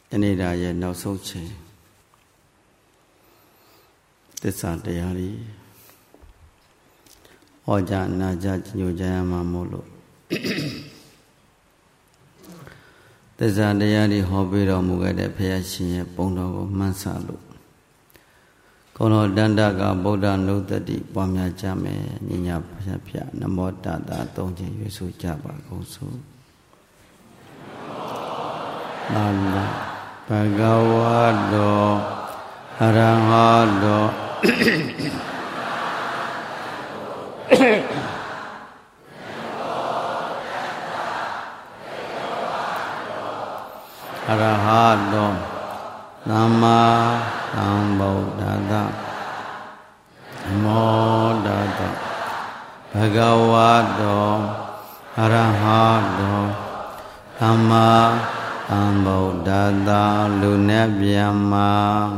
တနေ့တာရဲ့နောက်ဆုံးချိန်သစ္စာတရားကြီးဟောကြားနာကြားညွှန်ကြားရမှာမို့လို့သစ္စာတရားကြီးဟောပေးတော်မူခဲ့တဲ့ဘုရားရှင်ရဲ့ပုံတော်ကိုမှန်းဆလို့ကောတော်တန္တကဗုဒ္ဓနုတ္တိပွားများကြမယ်ညညာဖျားဖျားနမောတတသုံးခြင်းရွေးဆိုကြပါကုန်စို့သာမဘဂဝါတောအရဟတောအရဟတောသမ္မာသမ္ဗုဒ္ဓတ္တမောတတဘဂဝါတောအရဟတောသမ္မာသမ္ဗုဒ္ဓတ္တလူနဲ့ဗျမ္မာ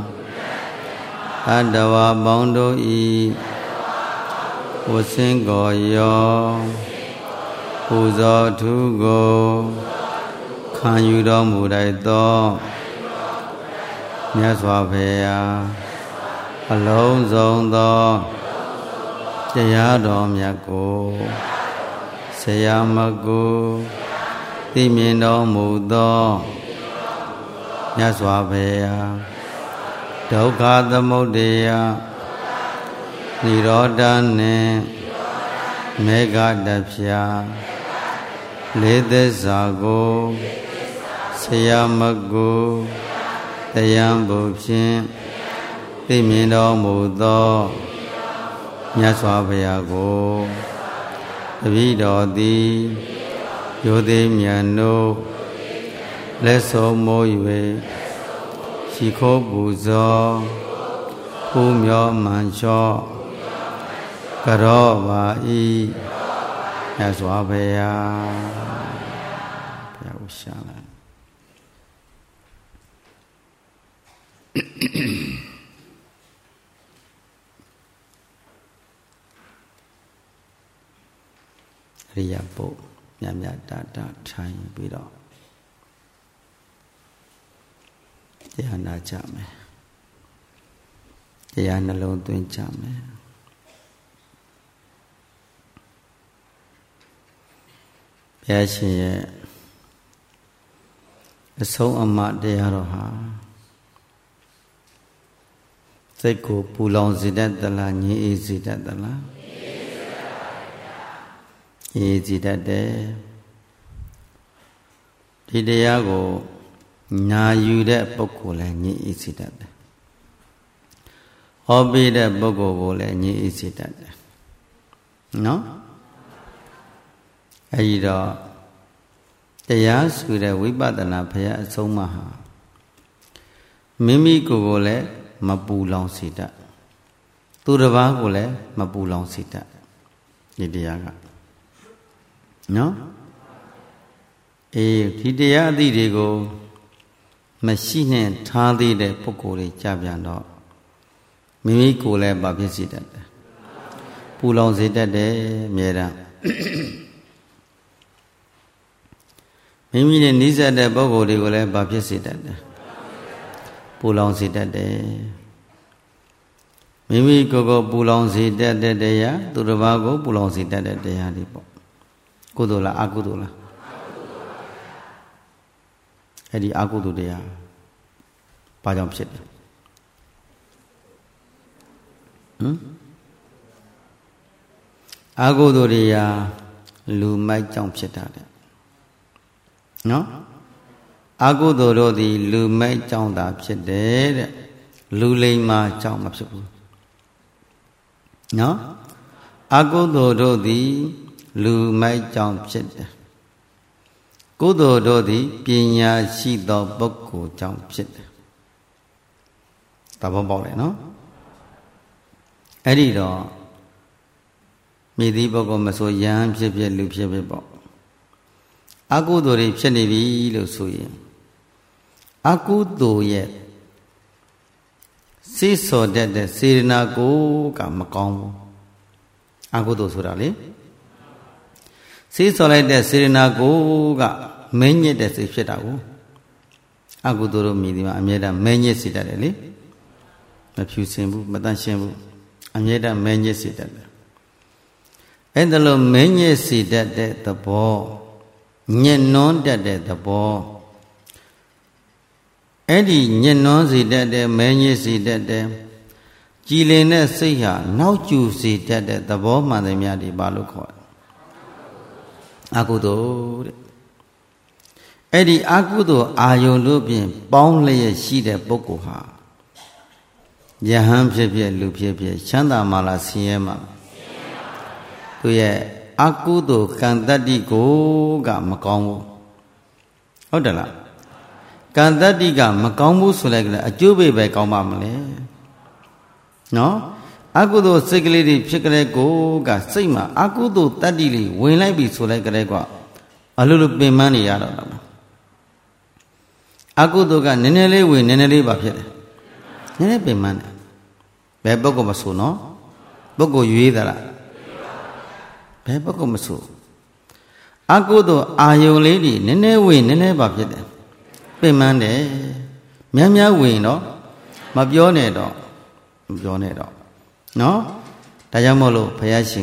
အတ္တဝါပေါင်းတို့ဤဝဆင်းကိုယောပူဇော်ထုကိုခံယူတော်မူလိုက်သောမြတ်စွာဘုရားအလုံးစုံသောတရားတော်မြတ်ကိုဆရာမကိုသိမြင်တော်မူသောမြတ်စွာဘုရားဒုက္ခသမုဒယនិရောဓနှင့်မေဃတဖြာလေးသစ္စာကိုဆရာမကိုတရားဘုဖြင့်သိမြင်တော်မူသောမြတ်စွာဘုရားကိုတပည့်တော်သည်ယောသိမြတ်တို့လက်ဆုံးမိုး၍ရှိခိုးပူဇော်ဖူးမြော်မှန်လျှော့ကြောပါဤမြတ်စွာဘုရားဘုရားဥရှာလာရိယပုမြတ်မြတ်တာတာထိုင်ပြီးတော့တရားနာကြမယ်တရားနှလုံးသွင်းကြမယ်ဘုရားရှင်ရဲ့အဆုံးအမတရားတော်ဟာစိတ်ကိုပူလောင်စေတတ်သလားငြိမ်းအေးစေတတ်သလားအေးစေတတ်တယ်ဒီတရားကိုနာယူတဲ့ပုဂ္ဂိုလ်လည်းငြိမ်းအေးစေတတ်တယ်ဟောပေးတဲ့ပုဂ္ဂိုလ်ကိုလည်းငြိမ်းအေးစေတတ်တယ်နော်အဲဒီတော့တရားဆိုတဲ့ဝိပဿနာဘုရားအဆုံးအမဟာမိမိကိုယ်ကိုလည်းမပူလောင်စေတတ်သူတစ်ပါးကိုလည်းမပူလောင်စေတတ်ဒီတရားကနော်အေးဒီတရားအသည့်တွေကိုမရှိနဲ့ထားသေးတဲ့ပုဂ္ဂိုလ်တွေကြပြန်တော့မိမိကိုယ်လည်းဗာဖြစ်စေတတ်တယ်ပူလောင်စေတတ်တယ်အမြဲတမ်းမိမိနဲ့နှိစက်တဲ့ပုဂ္ဂိုလ်တွေကိုလည်းဗာဖြစ်စေတတ်တယ်ပူလောင်စေတတ်တယ်မိမိကိုယ်ကိုပူလောင်စေတတ်တဲ့တရားသူတစ်ပါးကိုပူလောင်စေတတ်တဲ့တရားတွေပေါ့ကုသိုလ်လားအကုသိုလ်လားအဲ့ဒီအကုသိုလ်တရားဘာကြောင့်ဖြစ်တယ်အကုသိုလ်တရားလူမိုက်ကြောင့်ဖြစ်တာတဲ့နော်အကုသိုလ်တို့သည်လူမိုက်ကြောင့်သာဖြစ်တယ်တဲ့လူလိမ္မာကြောင့်မဖြစ်ဘူးနော်အကုသိုလ်တို့သည်လူမိုက်ကြောင့်ဖြစ်တယ်ကုသိုလ်တို့သည်ပညာရှိသောပုဂ္ဂိုလ်ကြောင့်ဖြစ်တယ်သဘောပေါက်တယ်နော်အဲ့ဒီတော့မိသည့်ပုဂ္ဂိုလ်မဆိုယဟန်ဖြစ်ဖြစ်လူဖြစ်ဖြစ်ပေါ့အကုသိုလ်တွေဖြစ်နေပြီလို့ဆိုရင်အကုသိုလ်ရဲ့စိတ်စော်တတ်တဲ့စေရနာကိုကမကောင်းဘူးအကုသိုလ်ဆိုတာလေစိတ်စော်လိုက်တဲ့စေရနာကိုကမင်းညစ်တဲ့စိတ်ဖြစ်တာကိုအကုသိုလ်တို့မြည်ဒီမှာအမြဲတမ်းမဲညစ်စေတတ်တယ်လေမဖြူစင်ဘူးမတန့်ရှင်းဘူးအမြဲတမ်းမဲညစ်စေတတ်တယ်အဲ့ဒါလို့မဲညစ်စေတတ်တဲ့သဘောညှဉ်းနှွမ်းတတ်တဲ့သဘောအဲ့ဒီညှဉ်းနှွမ်းစေတတ်တဲ့မဲညစ်စေတတ်တဲ့ကြည်လင်တဲ့စိတ်ဟာနောက်ကျစေတတ်တဲ့သဘောမှန်သမျှဒီပါလို့ခေါ်တယ်အကုသိုလ်တဲ့အဲ့ဒီအကုသိုလ်အာယုန်တို့ဖြင့်ပေါင်းလျက်ရှိတဲ့ပုဂ္ဂိုလ်ဟာယဟန်ဖြစ်ဖြစ်လူဖြစ်ဖြစ်ချမ်းသာမှလားဆင်းရဲမှလားသူရဲ့အကုသိုလ်ကံတတ္တိကိုကမကောင်းဘူးဟုတ်တယ်လားကံတတ္တိကမကောင်းဘူးဆိုလိုက်ကြတယ်အကျိုးပေးပဲကောင်းပါမလဲနော်အကုသိုလ်စိတ်ကလေးတွေဖြစ်ကြတဲ့ကိုကစိတ်မှာအကုသိုလ်တတ္တိလေးဝင်လိုက်ပြီဆိုလိုက်ကြတဲ့ကအလိုလိုပင်ပန်းနေရတော့တာအကုသိုလ်ကနည်းနည်းလေးဝင်နည်းနည်းလေးပါဖြစ်တယ်နည်းနည်းပင်ပန်းတယ်ဘယ်ပုဂ္ဂိုလ်မဆိုနော်ပုဂ္ဂိုလ်ရွေးသလားဘယ်ပုဂ္ဂိုလ်မဆိုအကုသိုလ်အာယုန်လေးတွေနည်းနည်းဝင်နည်းနည်းပါဖြစ်တယ်ပင်ပန်းတယ်များများဝင်တော့မပြောနဲ့တော့နော်ဒါကြောင့်မို့လို့ဘုရားရှင်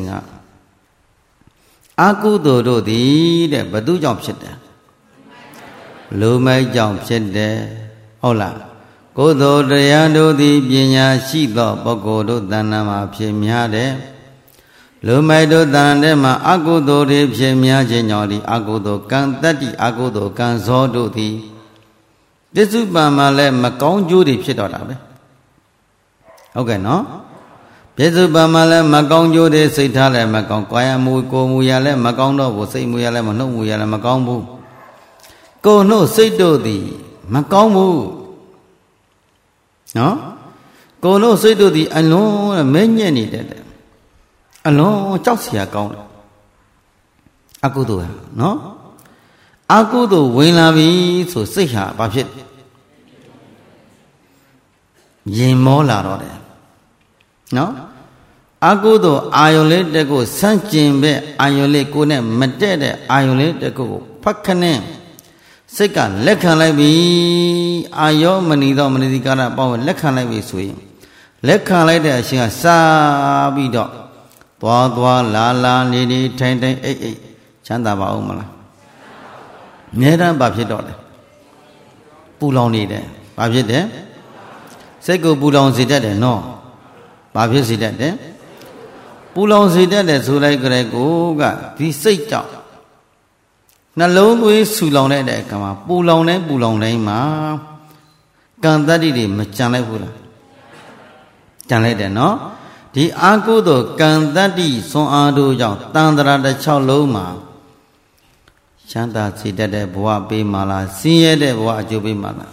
ကအကုသိုလ်တို့သည်တဲ့ဘသူကြောင့်ဖြစ်တယ်လူမိုက်ကြောင့်ဖြစ်တယ်ဟုတ်လားကုသိုလ်တရားတို့သည်ပညာရှိသောပုဂ္ဂိုလ်တို့တဏ္ဍာမှာဖြစ်များတယ်လူမိုက်တို့တဏ္ဍာထဲမှာအကုသိုလ်တွေဖြစ်များခြင်းကြောင့်ဒီအကုသိုလ်ကံတတ္တိအကုသိုလ်ကံဇောတို့သည်ပစ္စုပန်မှာလည်းမကောင်းကျိုးတွေဖြစ်တော့တာပဲဟုတ်ကဲ့နော်ပစ္စုပန်မှာလည်းမကောင်းကျိုးတွေစိတ်ထားလည်းမကောင်းကာယမူကိုယ်မူရလည်းမကောင်းတော့ဘူးစိတ်မူရလည်းမနှုတ်မူရလည်းမကောင်းဘူးကိုယ်နှုတ်စိတ်တို့သည်မကောင်းဘူးနော်ကိုယ်နှုတ်စိတ်တို့သည်အလွန်မဲညက်နေတဲ့အလွန်ကြောက်စရာကောင်းတယ်အကုသိုလ်ဟာနော်အကုသိုလ်ဝင်လာပြီဆိုစိတ်ဟာဘာဖြစ်ရင်မောလာတော့တယ်နော်အကုသိုလ်အာယုန်လေးတက်ကိုစန့်ကျင်ပဲအာယုန်လေးကိုနဲ့မတက်တဲ့အာယုန်လေးတက်ကိုဖတ်ခနဲ့စိတ်ကလက်ခံလိုက်ပြီအာယောမဏိသောမဏိတိကာရပေါ့လက်ခံလိုက်ပြီဆိုရင်လက်ခံလိုက်တဲ့အရှင်ကစားပြီးတော့သွားလာနေထိုင်အိတ်ချမ်းသာပါအောင်မလားအမြဲတမ်းဘာဖြစ်တော့လဲပူလောင်နေတယ်ဘာဖြစ်တယ်စိတ်ကိုပူလောင်စေတတ်တယ်နော်ဘာဖြစ်စေတတ်တယ်ပူလောင်စေတတ်တယ်ဆိုလိုက်ကြတဲ့ကိုကဒီစိတ်ကြောင့်နှလုံးသွေးဆူလောင်တဲ့အခါမှာပူလောင်တိုင်းမှာကံတတ္တိတွေမကြံလိုက်ဘူးလားကြံလိုက်တယ်နော်ဒီအာကုသိုလ်ကံတတ္တိစွန်အားတို့ကြောင့်တန်ត្រာတစ်ချောင်းလုံးမှာချမ်းသာစေတတ်တဲ့ဘဝပေးမှလားဆင်းရဲတဲ့ဘဝအကျိုးပေးမှလား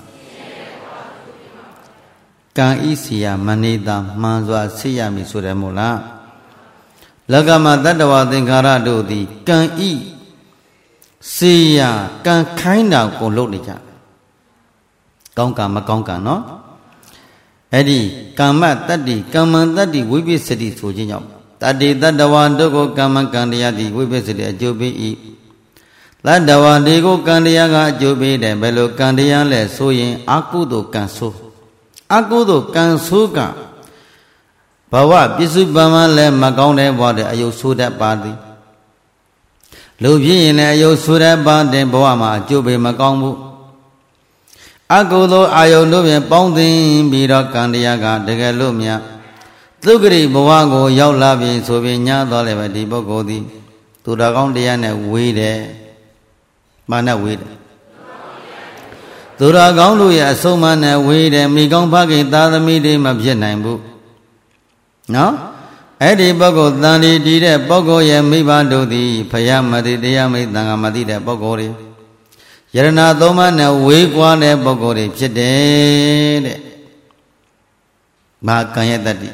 ကံဤစီယမနိတာမှန်စွာသိရမည်ဆိုတယ်မို့လားလောကမှာတတ္တဝသင်္ခါရတို့သည်ကံဤစီယကံခိုင်းတာကိုလုပ်နေကြတယ်ကောင်းကံမကောင်းကံနော်အဲ့ဒီကမ္မတတ္တိကမ္မတတ္တိဝိပစ္စတိဆိုခြင်းကြောင့်တတ္တိတတ္တဝါတို့ကိုကမ္မကံတရားသည်ဝိပစ္စတိအကျိုးပေး၏တတ္တဝါတွေကိုကံတရားကအကျိုးပေးတယ်ဘယ်လိုကံတရားလဲဆိုရင်အကုသိုလ်ကံဆိုအကုသိုလ်ကံဆိုကဘဝပစ္စုပန်မှာလည်းမကောင်းတဲ့ဘဝတဲ့အယုတ်ဆိုတတ်ပါသည်လူဖြစ်ရင်လည်းအယုတ်ဆိုတတ်ပါတဲ့ဘဝမှာအကျိုးပေးမကောင်းဘူးအကုသိုလ်အာယုန်တို့ဖြင့်ပေါင်းသင်ပြီးတော့ကံတရားကတကယ်လို့မြတ်သုခရိဘဝကိုရောက်လာပြီဆိုပြီးညသွားလည်းပဲဒီပုဂ္ဂိုလ်သည်သူတော်ကောင်းတရားနဲ့ဝေးတယ်မာနဝေးတယ်သူတော်ကောင်းတို့ရဲ့အဆုံးအမနဲ့ဝေးတယ်မိကောင်းဖခင်သာသမီတွေမဖြစ်နိုင်ဘူးနော်အဲ့ဒီပုဂ္ဂိုလ်တန်ဒီတည်တဲ့ပုဂ္ဂိုလ်ရဲ့မိဘတို့သည်ဖယားမသိတရားမိသံဃာမသိတဲ့ပုဂ္ဂိုလ်တွေယရဏသုံးပါးနဲ့ဝေးကွာတဲ့ပုဂ္ဂိုလ်တွေဖြစ်တယ်တဲ့မဟာကံရဲ့တတ္တိ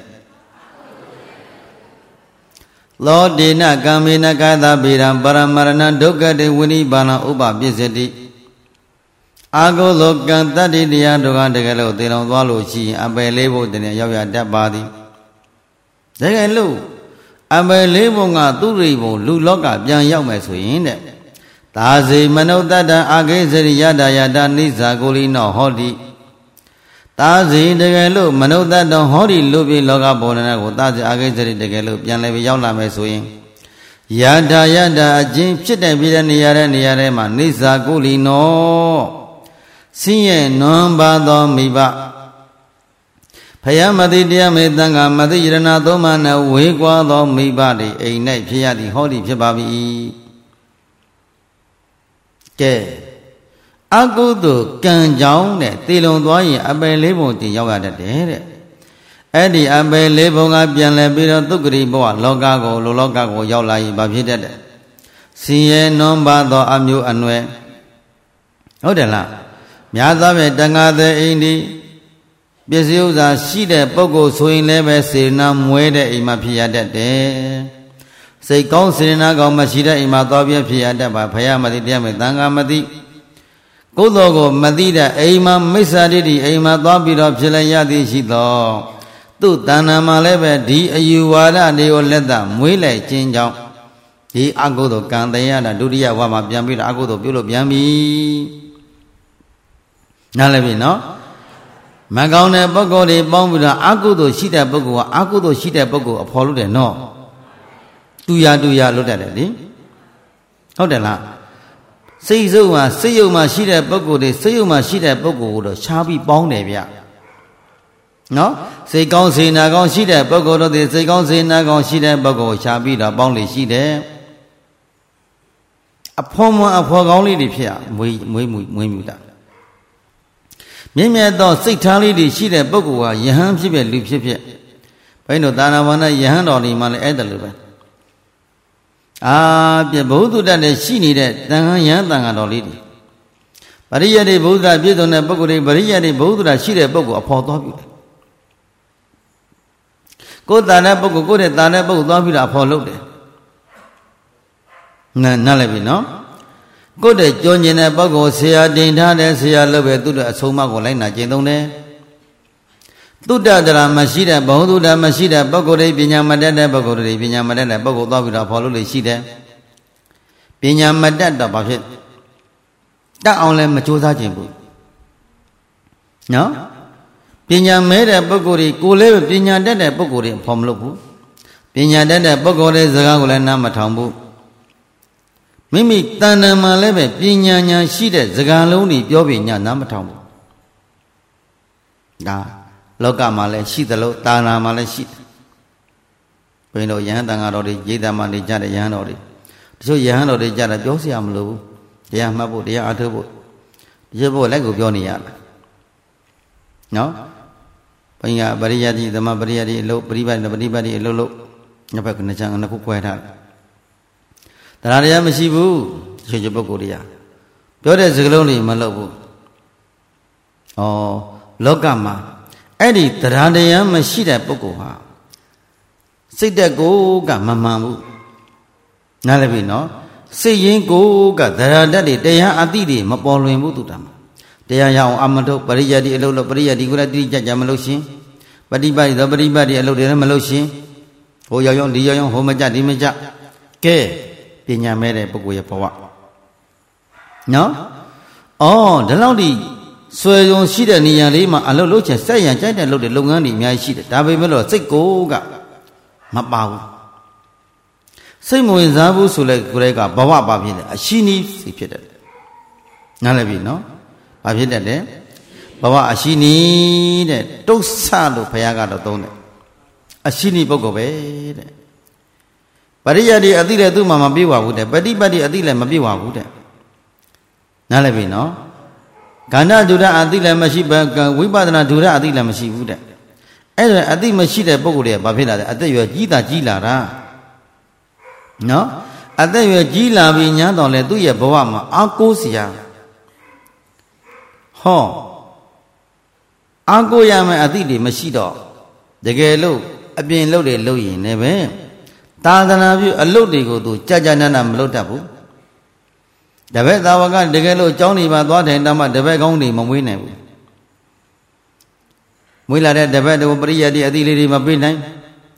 လောဒေနကံမေနကသဗေရံပရမရဏဒုက္ခတေဝိနိဗ္ဗာနဥပပစ္စတိအာဟုသောကံတတ္တိတရားတို့ကတကယ်လို့သေလောင်သွားလို့ရှိရင်အပယ်လေးဖို့တည်းရောက်ရတတ်ပါသည်တကယ်လို့အပယ်လေးဖို့ကသူရိဘုံလူလောကပြန်ရောက်မယ်ဆိုရင်တဲ့တ Tazi manodata agezeri yada yada nisa gulino hodi. Tazi degelu manodata hodi lubi loga bonana go tazi agezeri degelu pianlebi yaula mesuin. Yada yada jin pite bida niyare ma nisa gulino. Siye nomba do miba. Payamadi dia medanga madi irana domana wegwa do miba di einai piyadi hodi pibabi. Ke agudo kanjang ne tilong doa abai lebong ti yaga de. Edi abai lebong apian lebih tukri bawa loga go yaulai babi de. Siye nomba do amyu anwe. Udahlah. Nyata me tengah de ini. Biasa sida pokok soin lebe sirna muede ima piada de. Seikau sirna kau masida ima tabia piada ba paya mati dia me tangga mati. Kodogo mati da ima mesari di ima tabira pilaya di situ. Tu tanah malebe di ayuwara di oleda muile cinjau. Di aku tu kandaya da duria wama biambi aku tu pilu biambi. Nalebi no. Magau ne pokok di bangbuda aku tu sida pokok apolu de no. Tuya lu dah ni. Ada lah. Seyu ma sida pokok tu cabi bang de biar. No. Sekau sina kau sida pokok tu sekau sina kau sida pokok cabi dah bang le sida. Apa kau ni di pia mui dah. Memang tu sektali di sini bagus, yang siapa lupa siapa. Painu tanah mana yang orang mana ada lupa. Biar bahu dah di sini deh, tangan yang tangan orang ini. Bariya di bahu dah biar tu nak bagus deh, bariya di bahu dah sini bagus, apa tahu biar. Kau tanah bagus, kau deh tanah bagus tahu biar apa lu deh. Nah lebih no. Kau dah jangan nak bagus saya dindah deh saya lebih tu dah semua kau lain nak jendong deh. Tu dah dalam masjid bahu tu dah masjid bagus deh pinjam madan deh bagus tahu bila follow deh sih deh. Pinjam madan dah pasal. Tak online macam saja pun. No? Pinjam mereka bagus deh kule pinjam deh bagus deh form lupu. Pinjam deh bagus deh zaga kule nama thambu. Mimi tanah malebe pinyanya sida segalung ni jawabnya nama tahu. Dah, loka malai sida lo tanah malai sida. Peno yang tengah rodi jeda mandi jadi yang rodi. So yang rodi jadi jauh siam lo. Dia mabu dia ada bu. Dia bu lagi jauh ni ya. No? Penya beriadi dama beriadi lo beribadi lo. Apa kena jangan aku kuat dah. Terada masih bu, saya coba Korea. Jodoh segelong ni malu bu. Oh, lokama. Edi terada masih dah pokok ha. Sedek go ga mama bu. Nalabi no. Seyin go ga terada di daya ati di mapoluen bu tu tam. Daya yang amadok berjadi elok berjadi gula diri jaja malusin. Beribadi elok dia malusin. Oh yang dia yang ho majak di majak. Ke. Pinya mere pokok ya bawa. No? Oh, dalam di suayong sida ni yang lima alo lo cah saya yang cah lo de longan ni miai sida. Tapi melo seko ga mabau. Saya mau zabu sulai kureka bawa babi ni. Asini si piada. Nalabi no? Babi ni deh. Bawa asini deh. Dosa lo payaga lo tahu deh. Asini pokok be deh. Bariadi adile tu mama biwa bude, badi adile mabiwa bude. Nalabi no, karena jura adile masih baga, wibadana jura adile masih bude. Adi masih deh pokok dia, babila deh, ada juga jila ra. No, ada juga jila binya dole tu ya bawa ma, aku siya. Ho, aku yang adile masih do, jaga lo, abis lo deh lo ini be. Tadana view a load de go to Chajanana Mlotapu. The vet Davaga, the Galo, Johnny, but what and Dama, the bag only, Mawine. Mila the vet of Bria, the Adili Mabina.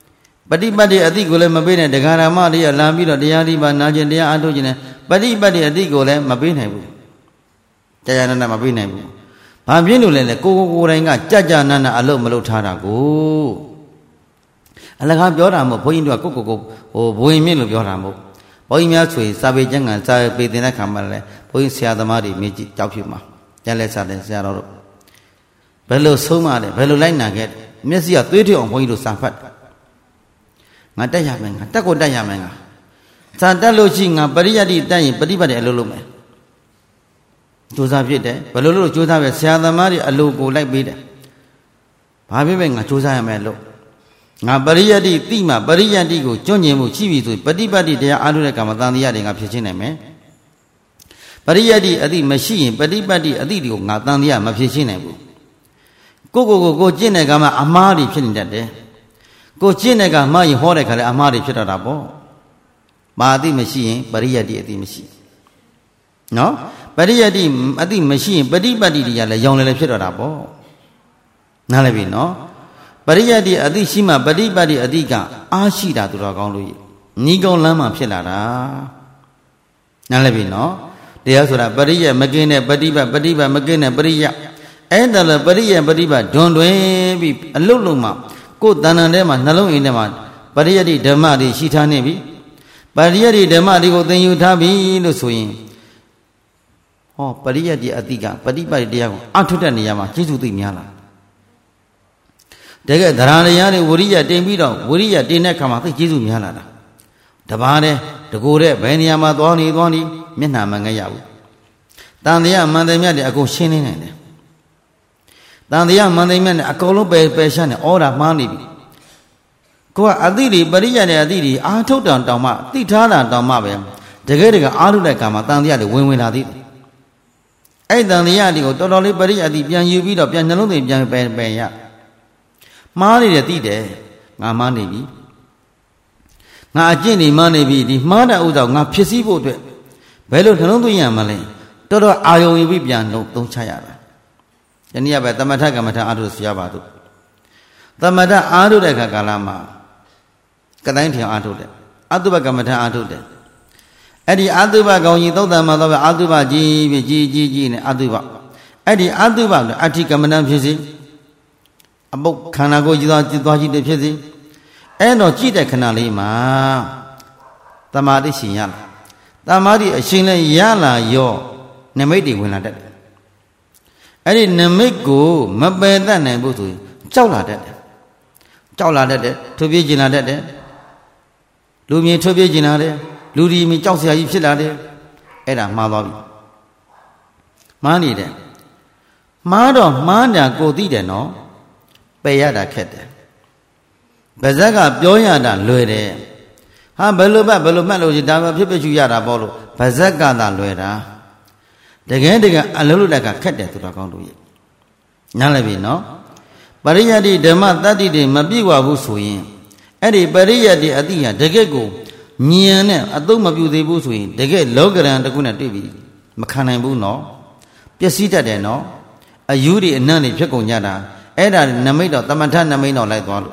ပฏิပတ်တိအတိကိုလည်းမပေးနဲ့တရားဓမ္မတွေကလာပြီးတော့တရားဒီပါနာကျင်တရားအားထုတ်ခြင်းနဲ့ပฏิပတ်တိအတိကိုလည်းမပေးနိုင်ဘူးကြာနာနာမပေးနိုင်ဘူးဘာဖြစ်လို့လဲကိုယ်တိုင်ကကြာနာနာအလုပ်မလုပ်ထားတာကိုအလကားပြောတာမဟုတ်ဘုန်းကြီးတို့ကကိုဘိုးရင်မြင့်လို့ပြောတာမဟုတ်ဘုန်းကြီးများဆိုရင်စာပေကျမ်းဂန်စာပေသင်တဲ့ခါမှာလည်းဘုန်းကြီးဆရာသမားတွေမြည်ကြည့်ကြောက်ဖြစ်မှာကျန်လဲစားတယ်ဆရာတော်တို့ဘယ်လိုဆုံးမလဲဘယ်လိုလိုက်နာခဲ့မျက်စိကသွေးထွေးအောင်ဘုန်းကြီးတို့စာဖတ်ငါတက်ရမယ်ငါတက်ကိုတက်ရမယ်ငါစာတက်လို့ရှိငါပရိယတ်တိတက်ရင်ပฏิပတ်တယ်အလုပ်လုပ်မယ်ကြိုးစားဖြစ်တယ်ဘယ်လိုလုပ်ကြိုးစားပဲဆရာသမားတွေအလုပ်ကိုလိုက်ပေးတယ်ဘာဖြစ်ပဲငါကြိုးစားရမယ်လို့ငါပရိယတ်တိတိမှပရိယတ်တိကိုကျွန့်ကျင်မှုရှိပြီဆိုပฏิပတ်တိတရားအားထုတ်တဲ့ကံမှာတန်တရားတွေငါဖြစ်ချင်းနိုင်မယ်ပရိယတ်တိအတိမရှိရင်ပฏิပတ်တိအတိတွေကိုငါတန်တရားမဖြစ်ချင်းနိုင်ဘူးကိုကျင့်တဲ့ကံမှာအမှားတွေဖြစ်နေတတ်တယ်ကိုကျင့်တဲ့ကံမှာရင်ဟောတဲ့ခါလဲအမှားတွေဖြစ်တတ်တာပေါ့မာအတိမရှိရင်ပရိယတ်တိအတိမရှိနော်ပရိယတ်တိအတိမရှိရင်ပฏิပတ်တိတွေကလည်းရောင်လည်းဖြစ်တော့တာပေါ့နားလည်ပြီနော်ပရိယတ်တိအတိရှိမှပฏิပတ်တိအတိကအားရှိတာသူတော်ကောင်းလို့ညီကောင်းလမ်းမှာဖြစ်လာတာနားလည်ပြီနော်တရားဆိုတာပရိယတ်မကင်းတဲ့ပฏิပတ်မကင်းတဲ့ပရိယတ်အဲ့ဒါလည်းပရိယတ်ပฏิပတ်ဒွန်တွင်ပြီးအလုတ်လုံးမှာကိုယ်တဏ္ဍာထဲမှာနှလုံးအိမ်ထဲမှာပရိယတ်ဓမ္မတွေရှိထားနေပြီပရိယတ်ဓမ္မတွေကိုသင်ယူထားပြီလို့ဆိုရင်ဟောပရိယတ်အတိကပฏิပတ်တရားကိုအထုတဲ့နေရာမှာကျေးဇူးသိများလားတကယ်သရဏတရားတွေဝရိယတင်ပြီးတော့ဝရိယတင်တဲ့ခါမှာသိကျေးဇူးများလာတာတပါးတဲ့တကိုယ်တဲ့ဘယ်နေရာမှာသွားနေမျက်နှာမငဲ့ရဘူးတန်တရားမှန်တယ်မြတ်တယ်အကုန်ရှင်းနေတယ်တန်တရားမှန်တယ်မြတ်တယ်အကုန်လုံးပယ်ရှင်းတယ်ဩတာမှားနေပြီကိုကအတိတွေပရိယတ်တဲ့အတိတွေအာထုတ်တောင်မှသိထားတာတောင်မှပဲတကယ်အာထုတ်တဲ့ခါမှာတန်တရားတွေဝင်လာသေးတယ်အဲ့တန်တရားတွေကိုတော်တော်လေးပရိယတ်တိပြန်ယူပြီးတော့ပြန်နှလုံးသွင်းပြန်ပယ်ရမှားနေတယ်သိတယ်ငါမှားနေပြီငါအကျင့်နေမှားနေပြီဒီမှားတဲ့ဥစ္စာငါဖြစ်စည်းဖို့အတွက်ဘယ်လိုနှလုံးသွင်းရမလဲတော်တော်အာယုံယူပြီးပြန်သုံးချရတာဒီနေ့ကပဲသမထကမ္မထအားထုတ်ဆရာပါတို့သမထအားထုတ်တဲ့ခါကာလမှာကတိုင်းထင်အားထုတ်တယ်အတုပကမ္မထအားထုတ်တယ်အဲ့ဒီအတုပကောင်းကြီးသုတ်တံမှာတော့အတုပကြီးပြီးကြီးနဲ့အတုပအဲ့ဒီအတုပလို့အဋ္ဌိကမ္မဏဖြစ်စီအပုတ်ခန္ဓာကိုယ်ကြီးသွားကြည့်တယ်ဖြစ်စီအဲ့တော့ကြည့်တဲ့ခဏလေးမှာတမာတိရှင်ရလာတမာတိအရှင်လည်းရလာရောနမိတ်တွေဝင်လာတတ်တယ်အဲ့ဒီနမိတ်ကိုမပယ်တတ်နိုင်ဘူးဆိုရင်ကြောက်လာတတ်တယ်ထုတ်ပြေးကျင်လာတတ်တယ်လူမြင်ထုတ်ပြေးကျင်လာတယ်လူဒီမြင်ကြောက်စရာကြီးဖြစ်လာတယ်အဲ့ဒါမှားသွားပြီမှားနေတယ်မှားတော့မှားတာကိုသိတယ်နော်ပယ်ရတာခက်တယ်ဗဇက်ကပြောရတာလွယ်တယ်ဟာဘယ်လိုမှတ်လို့ဒါမှဖြစ်ဖြစ်ချူရတာပေါ့လို့ဗဇက်ကသာလွယ်တာတကယ်အလုံးလို့တက်ကခက်တယ်သူတော်ကောင်းတို့ရဲ့နားလည်ပြီနော်ပရိယတ်ဓမ္မတတ္တိတွေမပြည့်ဝဘူးဆိုရင်အဲ့ဒီပရိယတ်အတိဟာတကယ်ကိုဉာဏ်နဲ့အသုံးမပြုသေးဘူးဆိုရင်တကယ်လောကရန်တစ်ခုနဲ့တွေ့ပြီမခံနိုင်ဘူးနော်ပျက်စီးတတ်တယ်နော်အယူတွေအနံ့တွေဖြစ်ကုန်ကြတာအဲ့ဒါနမိတ်တော့တမထနမိတ်တော့လိုက်သွားလို့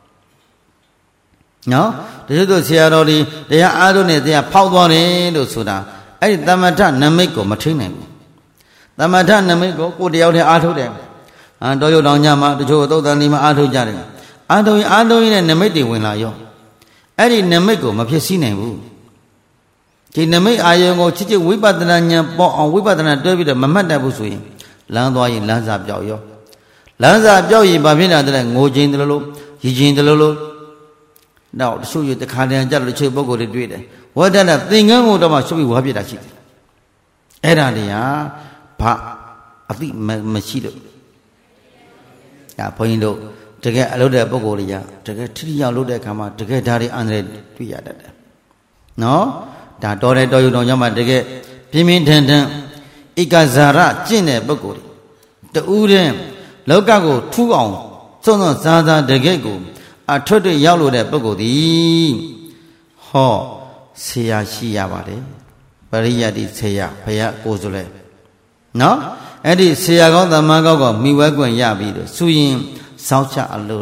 နော်တချို့တို့ဆရာတော်တွေတရားအားထုတ်နေတရားဖောက်သွားတယ်လို့ဆိုတာအဲ့ဒီတမထနမိတ်ကိုမထိနိုင်ဘူးတမထနမိတ်ကိုတယောက်တည်းအားထုတ်တယ်တော်ရုပ်တောင်ညမှာတချို့သုတ်တန်ဒီမှာအားထုတ်ကြတယ်အားထုတ်ရင်နဲ့နမိတ်တွေဝင်လာရောအဲ့ဒီနမိတ်ကိုမဖြစ်စည်းနိုင်ဘူးဒီနမိတ်အာယုံကိုချစ်ဝိပဿနာဉာဏ်ပေါ်အောင်ဝိပဿနာတွဲပြီးတော့မမှတ်တတ်ဘူးဆိုရင်လမ်းသွားရင်လမ်းစာပြောက်ရောလမ်းစာပြောက်ရင်ဘာဖြစ်လာတဲ့ငိုခြင်းတလို့ရည်ခြင်းတလို့နောက်တချို့ရတခါတည်းကြလို့တချို့ပုဂ္ဂိုလ်တွေတွေ့တယ်ဝဋ္ဌတသင်္ကန်းကိုတော့မှရှုပ်ပြီးဝါပြတာရှိတယ်အဲ့ဒါတွေကဘာအသိမရှိလို့ဒါဘုန်းကြီးတို့တကယ်အလုပ်တဲ့ပုဂ္ဂိုလ်တွေကတကယ်ထိထိရောက်လုပ်တဲ့အခါမှာတကယ်ဒါတွေအန္တရာယ်တွေ့ရတတ်တယ်နော်ဒါတော်တယ်တော်ရုံတော်ကြောင့်မှတကယ်ပြင်းပြင်းထန်ထန်ဧကဇာရကျင့်တဲ့ပုဂ္ဂိုလ်တွေတူးတဲ့လောကကိုထူးအောင်စွန့်စွန့်စားစားတကယ်ကိုအထွတ်တွေရောက်လို့တဲ့ပုဂ္ဂိုလ်သည်ဟောဆရာရှိရပါတယ်ပရိယတ်တိဆရာဘုရားကိုယ်ဆိုလဲနော်အဲ့ဒီဆရာကောင်းသမန်ကောင်းကမိဝဲကွင်ရပြီးတော့စူရင်စောင်းချအလို့ဘ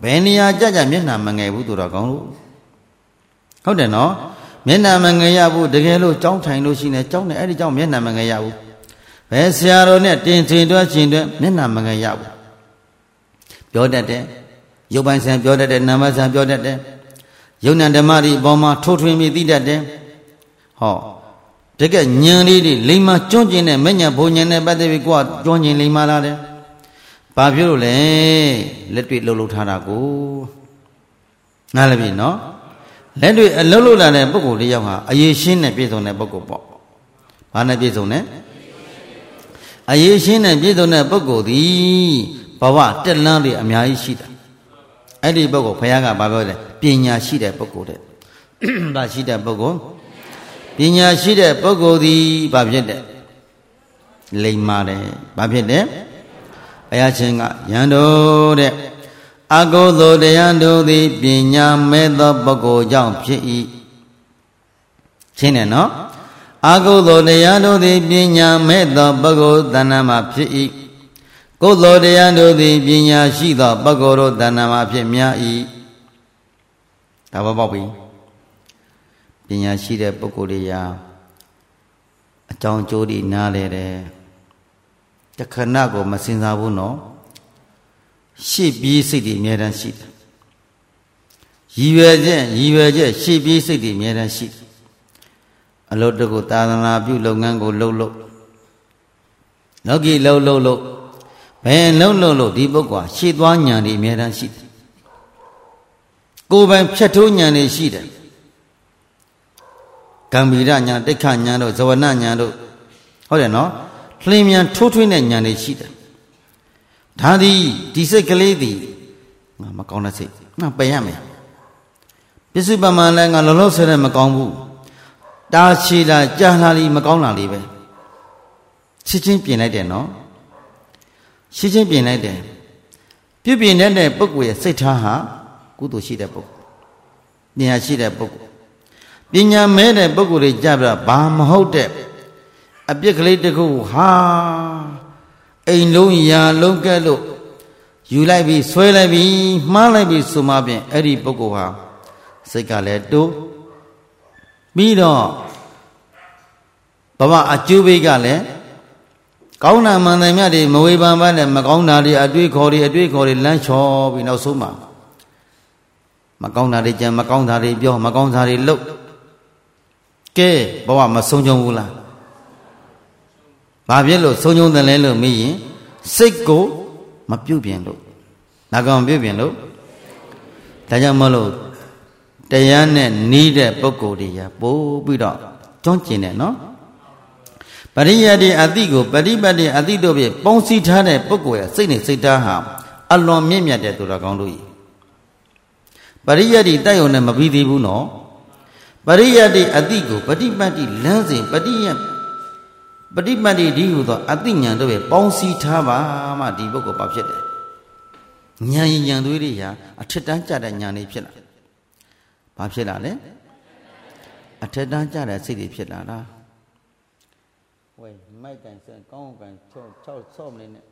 ယ်နေရာကြကြမျက်နှာမငယ်ဘူးသူတော်ကောင်းလို့ဟုတ်တယ်နော်မျက်နှာမငယ်ရဘူးတကယ်လို့ကြောင်းထိုင်လို့ရှိနေကြောင်းနဲ့အဲ့ဒီကြောင်းမျက်နှာမငယ်ရဘူးဘယ်ဆရာတော်နဲ့တင်ချင်တွဲချင်တွဲမျက်နှာမငယ်ရဘူးပြောတတ်တယ်ရုပ်ပိုင်းဆံပြောတတ်တယ်နာမဆံပြောတတ်တယ်ယုံနာဓမ္မတွေအပေါ်မှာထိုးထွင်းပြီးသိတတ်တယ်ဟောတကယ်ဉာဏ်လေးတွေလိမ္မာကျွန့်ကျင်တဲ့မဉဏ်ဘုံဉာဏ်နဲ့ပတ်သက်ပြီးကိုယ်ကကျွန့်ကျင်လိမ္မာလာတယ်ဘာဖြစ်လို့လဲလက်တွေ့လှုပ်လှုပ်ထားတာကိုငါလည်းပြီနော်လက်တွေ့အလှုပ်လှုပ်လာတဲ့ပုဂ္ဂိုလ်တစ်ယောက်ဟာအရေးရှင်းနဲ့ပြည့်စုံတဲ့ပုဂ္ဂိုလ်ပေါ့ဘာနဲ့ပြည့်စုံလဲအရေးရှင်းနဲ့ပြည့်စုံတဲ့ပုဂ္ဂိုလ်သည်ဘဝတက်လန်းတွေအများကြီးရှိတယ်အဲ့ဒီပုဂ္ဂိုလ်ဘုရားကဘာပြောလဲပညာရှိတဲ့ပုဂ္ဂိုလ်တဲ့ဘာရှိတဲ့ပုဂ္ဂိုလ်ပညာရှိတဲ့ပုဂ္ဂိုလ်သည်ဘာဖြစ်တဲ့လိမ္မာတယ်ဘာဖြစ်တဲ့ဘုရားရှင်ကယံတို့တဲ့အကုသိုလ်တရားတို့သည်ပညာမဲ့သောပုဂ္ဂိုလ်ကြောင့်ဖြစ်၏ရှင်းတယ်နော်အကုသိုလ်တရားတို့သည်ပညာမဲ့သောပုဂ္ဂိုလ်တဏ္ဍာမှာဖြစ်၏ကုသိုလ်တရားတို့သည်ပညာရှိသောပုဂ္ဂိုလ်တို့တဏ္ဍာမှာဖြစ်များ၏ဒါဘောပေါက်ပြီပညာရှိတဲ့ပုဂ္ဂိုလ်တွေရာအကြောင်းကျိုးတွေနားလဲတယ်တခဏကိုမစင်စားဘူးနော်ရှေ့ပြေးစိတ်တွေအများတန်းရှိတယ်ရည်ရွယ်ချက်ရှေ့ပြေးစိတ်တွေအများတန်းရှိတယ်အလုတ်တကူသာသနာပြုလုပ်ငန်းကိုလှုပ်လောကီလှုပ်ဘယ်လှုပ်ဒီပုဂ္ဂိုလ်ရှေ့သွားဉာဏ်တွေအများတန်းရှိတယ်ကိုယ်ပိုင်ဖြတ်ထိုးဉာဏ်တွေရှိတယ်ဂံဗီရဉာဏ်တိက္ခဉာဏ်တို့ဇဝနဉာဏ်တို့ဟုတ်တယ်နော်လင်းမြန်ထိုးထွင်းတဲ့ဉာဏ်တွေရှိတယ်ဒါသည်ဒီစိတ်ကလေးသည်ငါမကောင်းတဲ့စိတ်ငါပယ်ရမယ်ပစ္စုပန်မှာလည်းငါလောလောဆယ်နဲ့မကောင်းဘူးတာချီလာကြာလာလီမကောင်းလာလီပဲရှင်းချင်းပြင်လိုက်တယ်နော်ရှင်းချင်းပြင်လိုက်တယ်ပြုပြင်တဲ့ပုဂ္ဂိုလ်ရဲ့စိတ်ထားဟာကုသိုလ်ရှိတဲ့ပုဂ္ဂိုလ်ပညာရှိတဲ့ပုဂ္ဂိုလ်ပညာမဲတဲ့ပုဂ္ဂိုလ်တွေကြပြဘာမဟုတ်တဲ့အပြစ်ကလေးတစ်ခုဟာအိမ်လုံးရာလုံးကဲ့လို့ယူလိုက်ပြီးဆွဲလိုက်ပြီးမှားလိုက်ပြီးဆိုမှဖြင့်အဲ့ဒီပုဂ္ဂိုလ်ဟာစိတ်ကလည်းတိုးပြီးတော့ဘဝအကျိုးပေးကလည်းကောင်းတာမှန်တယ်မြတ်တွေမဝေဖန်ပါနဲ့မကောင်းတာတွေအတွေးခေါ်တွေလမ်းချော်ပြီးနောက်ဆုံးမှာမကောင်းတာတွေကြံမကောင်းတာတွေပြောမကောင်းတာတွေလုပ်ကဲဘဝမဆုံးချုံဘူးလားဘာဖြစ်လို့ဆုံးချုံတယ်လဲလို့မေးရင်စိတ်ကိုမပြုတ်ပြင်လို့ဒါကောင်ပြုတ်ပြင်လို့ဒါကြောင့်မလို့တရားနဲ့နီးတဲ့ပုဂ္ဂိုလ်တွေရပို့ပြီးတော့ကျွမ်းကျင်တယ်နော်ပရိယတ္တိအတိကိုပฏิပတ်တိအတိတို့ဖြင့်ပေါင်းစည်းထားတဲ့ပုဂ္ဂိုလ်ရဲ့စိတ်နဲ့စိတ်ဓာတ်ဟာအလွန်မြင့်မြတ်တဲ့သူတော်ကောင်းတို့ဤပရိယတ္တိတိုက်ရုံနဲ့မပြီးသေးဘူးနော်ပရိယတ္တိအတိကိုပฏิပတ်တိလမ်းစဉ်ပฏิပတ်တိဒီဟုသောအတိညာတို့ရဲ့ပေါင်းစည်းထားပါမှဒီပုဂ္ဂိုလ်ပါဖြစ်တယ်ဉာဏ်ဉာဏ်သွေးတွေဟာအထက်တန်းကြတဲ့ဉာဏ်တွေဖြစ်လာဘာဖြစ်လာလဲအထက်တန်းကြတဲ့စိတ်တွေဖြစ်လာတာဝဲမိုက်ကန်စံကောင်းကန်6မိနစ်နဲ့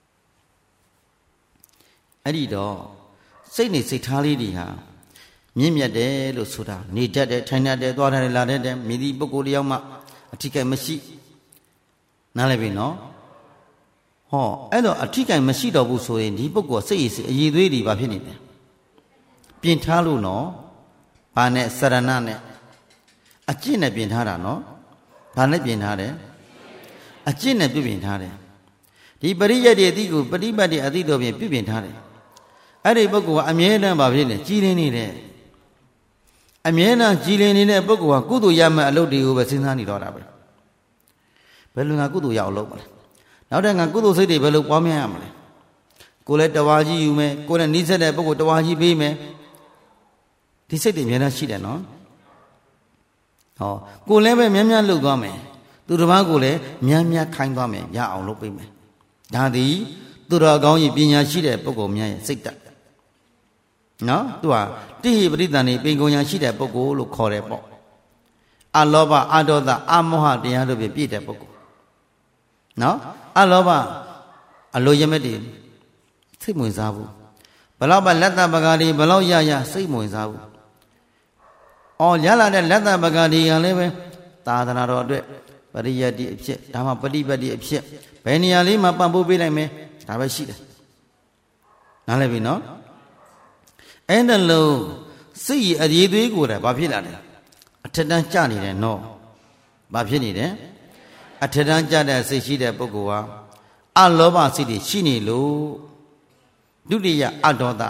အဲ့ဒီတော့စိတ်နေစိတ်ထားလေးတွေဟာမြင့်မြတ်တယ်လို့ဆိုတာနေတတ်တယ်ထိုင်တတ်တယ်သွားတတ်တယ်လာတတ်တယ်မြည်သည့်ပုဂ္ဂိုလ်တယောက်မှအထိကိမရှိနားလည်ပြီနော်ဟောအဲ့တော့အထိကိမရှိတော့ဘူးဆိုရင်ဒီပုဂ္ဂိုလ်စိတ်အရည်သွေးတွေဘာဖြစ်နေလဲပြင်ထားလို့နော်ဘာနဲ့စရဏနဲ့အကျင့်နဲ့ပြင်ထားတာနော်ဘာနဲ့ပြင်ထားတယ်အကျင့်နဲ့ပြုပြင်ထားတယ်ဒီပရိယတ်ရဲ့အတိကိုပฏิပတ်ရဲ့အတိတို့ဖြင့်ပြုပြင်ထားတယ်အဲ့ဒီပုဂ္ဂိုလ်ကအမြဲတမ်းဘာဖြစ်လဲကြည်လင်နေတယ်အမြဲတမ်းကြည်လင်နေတဲ့ပုဂ္ဂိုလ်ကကုသိုလ်ရမယ့်အလုပ်တွေကိုပဲစဉ်းစားနေတော့တာပဲဘယ်လိုငါကုသိုလ်ရအောင်လုပ်မလဲနောက်တဲ့ငါကုသိုလ်စိတ်တွေဘယ်လိုပွားများရမလဲကိုယ်လည်းတဝါကြီးယူမယ်ကိုယ်လည်းနှိစက်တဲ့ပုဂ္ဂိုလ်တဝါကြီးပေးမယ်ဒီစိတ်တွေအများကြီးရှိတယ်နော်ဟောကိုယ်လည်းပဲများများလှုပ်သွားမယ်သူတစ်ပါးကိုလည်းများများခိုင်းသွားမယ်ရအောင်လုပ်ပေးမယ်ဒါသည်သူတော်ကောင်းကြီးပညာရှိတဲ့ပုဂ္ဂိုလ်များရဲ့စိတ်ဓာတ်နော်သူဟာတိဟိပရိသန္တိပင်ကိုညာရှိတဲ့ပုဂ္ဂိုလ်လို့ခေါ်တယ်ပေါ့အလောဘအဒေါသအမောဟတရားတို့ဖြင့်ပြည့်တဲ့ပုဂ္ဂိုလ်နော်အလောဘအလိုရမဲ့တွေစိတ်ဝင်စားဘူးပလောက်ပါလက်တပကာဒီဘလောက်ရစိတ်မဝင်စားဘူးအော်ရလာတဲ့လက်တပကာဒီကလည်းပဲသာသနာတော်အတွက်ပရိယတ္တိအဖြစ်ဒါမှပฏิပတ်တိအဖြစ်ဘယ်နေရာလေးမှာပံ့ပိုးပေးလိုက်မယ်ဒါပဲရှိတယ်နားလည်ပြီနော်အဲ့ဒါလို့စိတ်အရေးသွေးကိုယ်တိုင်ဘာဖြစ်လာလဲအထက်တန်းကျနေတယ်နော်ဘာဖြစ်နေတယ်အထက်တန်းကျတဲ့စိတ်ရှိတဲ့ပုဂ္ဂိုလ်ဟာအလောဘစိတ်တွေရှိနေလို့ဒုတိယအဒေါသ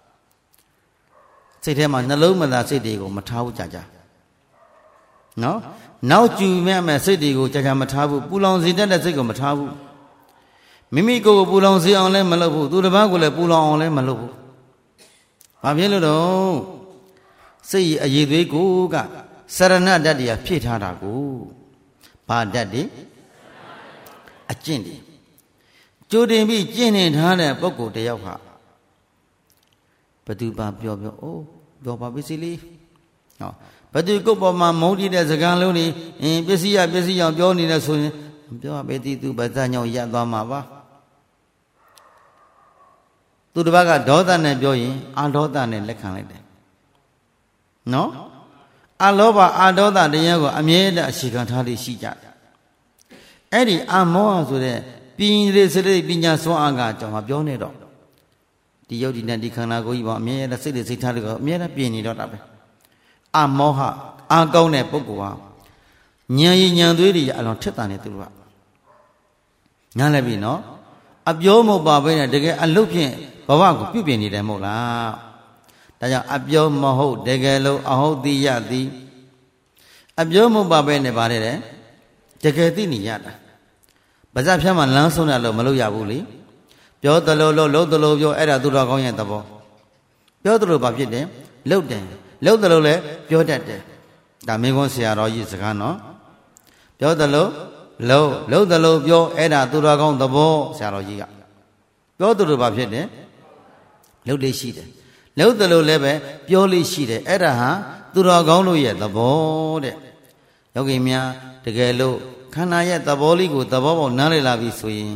စိတ်ထဲမှာနှလုံးမသာစိတ်တွေကိုမထားဘူးကြာနော်နောက်ကျူမဲ့စိတ်တွေကိုကြာမထားဘူးပူလောင်စေတတ်တဲ့စိတ်ကိုမထားဘူးမိမိကိုယ်ကိုပူလောင်စေအောင်လည်းမလုပ်ဘူးသူတစ်ပါးကိုလည်းပူလောင်အောင်လည်းမလုပ်ဘူးဘာဖြစ်လို့တော့စိတ်အရေးသွေးကိုကစရဏဓာတ်တရားဖြည့်ထားတာကိုဘာဓာတ်တွေအကျင့်တွေကြိုတင်ပြီးကျင့်နေထားတဲ့ပုဂ္ဂိုလ်တယောက်ဟာဘသူပါပြောအိုးပြောပါပစ္စည်းလေးဟောဘသူကုတ်ပေါ်မှာမုန်းတိတဲ့စကားလုံးတွေပစ္စည်းအောင်ပြောနေတယ်ဆိုရင်ပြောပါပဲသူဗဇညောင်းရပ်သွားမှာပါသူတစ်ပါးကဒေါသနဲ့ပြောရင်အာဒေါသနဲ့လက်ခံလိုက်တယ်နော်အလောဘအာဒေါသတရားကိုအမြဲတမ်းအခြေခံထားလေးရှိကြတယ်အဲ့ဒီအမောဟဆိုတဲ့ပညာစရိပညာစွမ်းအားကကြောင့်မပြောနေတော့ဒီယုတ်ဒီနဲ့ဒီခန္ဓာကိုယ်ကြီးပေါ့အမြဲတမ်းစိတ်ထားလေးကအမြဲတမ်းပြင်နေတော့တာပဲအမောဟအာကောင်းတဲ့ပုဂ္ဂိုလ်ဟာဉာဏ်ရည်ဉာဏ်သွေးတွေအလွန်ထက်သန်နေသူကညားလည်းပြီနော်အပြောမဟုတ်ပါပဲနဲ့တကယ်အလုတ်ဖြင့်ဘဝကိုပြုပြင်နေတယ်မဟုတ်လားဒါကြောင့်အပြောမဟုတ်တကယ်လို့အဟုတ်သိရသည်အပြောမဟုတ်ပါပဲနဲ့ပါတယ်တကယ်သိနေရတာပါဇက်ဖြတ်မှလမ်းဆုံးတယ်လို့မလုပ်ရဘူးလေပြောသလိုလို့လုပ်သလိုပြောအဲ့ဒါသူတော်ကောင်းရဲ့သဘောပြောသလိုဘာဖြစ်တယ်လုပ်တယ်လုပ်သလိုလည်းပြောတတ်တယ်ဒါမင်းကွန်းဆရာတော်ကြီးစကားနော်ပြောသလိုလုပ်သလိုပြောအဲ့ဒါသူတော်ကောင်းသဘောဆရာတော်ကြီးကပြောသလိုဘာဖြစ်တယ်လုပ်လေးရှိတယ်လုပ်သလိုလည်းပဲပြောလေးရှိတယ်အဲ့ဒါဟာသူတော်ကောင်းတို့ရဲ့သဘောတဲ့ယောဂီများတကယ်လို့ခန္ဓာရဲ့သဘောလေးကိုသဘောပေါက်နားလည်လာပြီဆိုရင်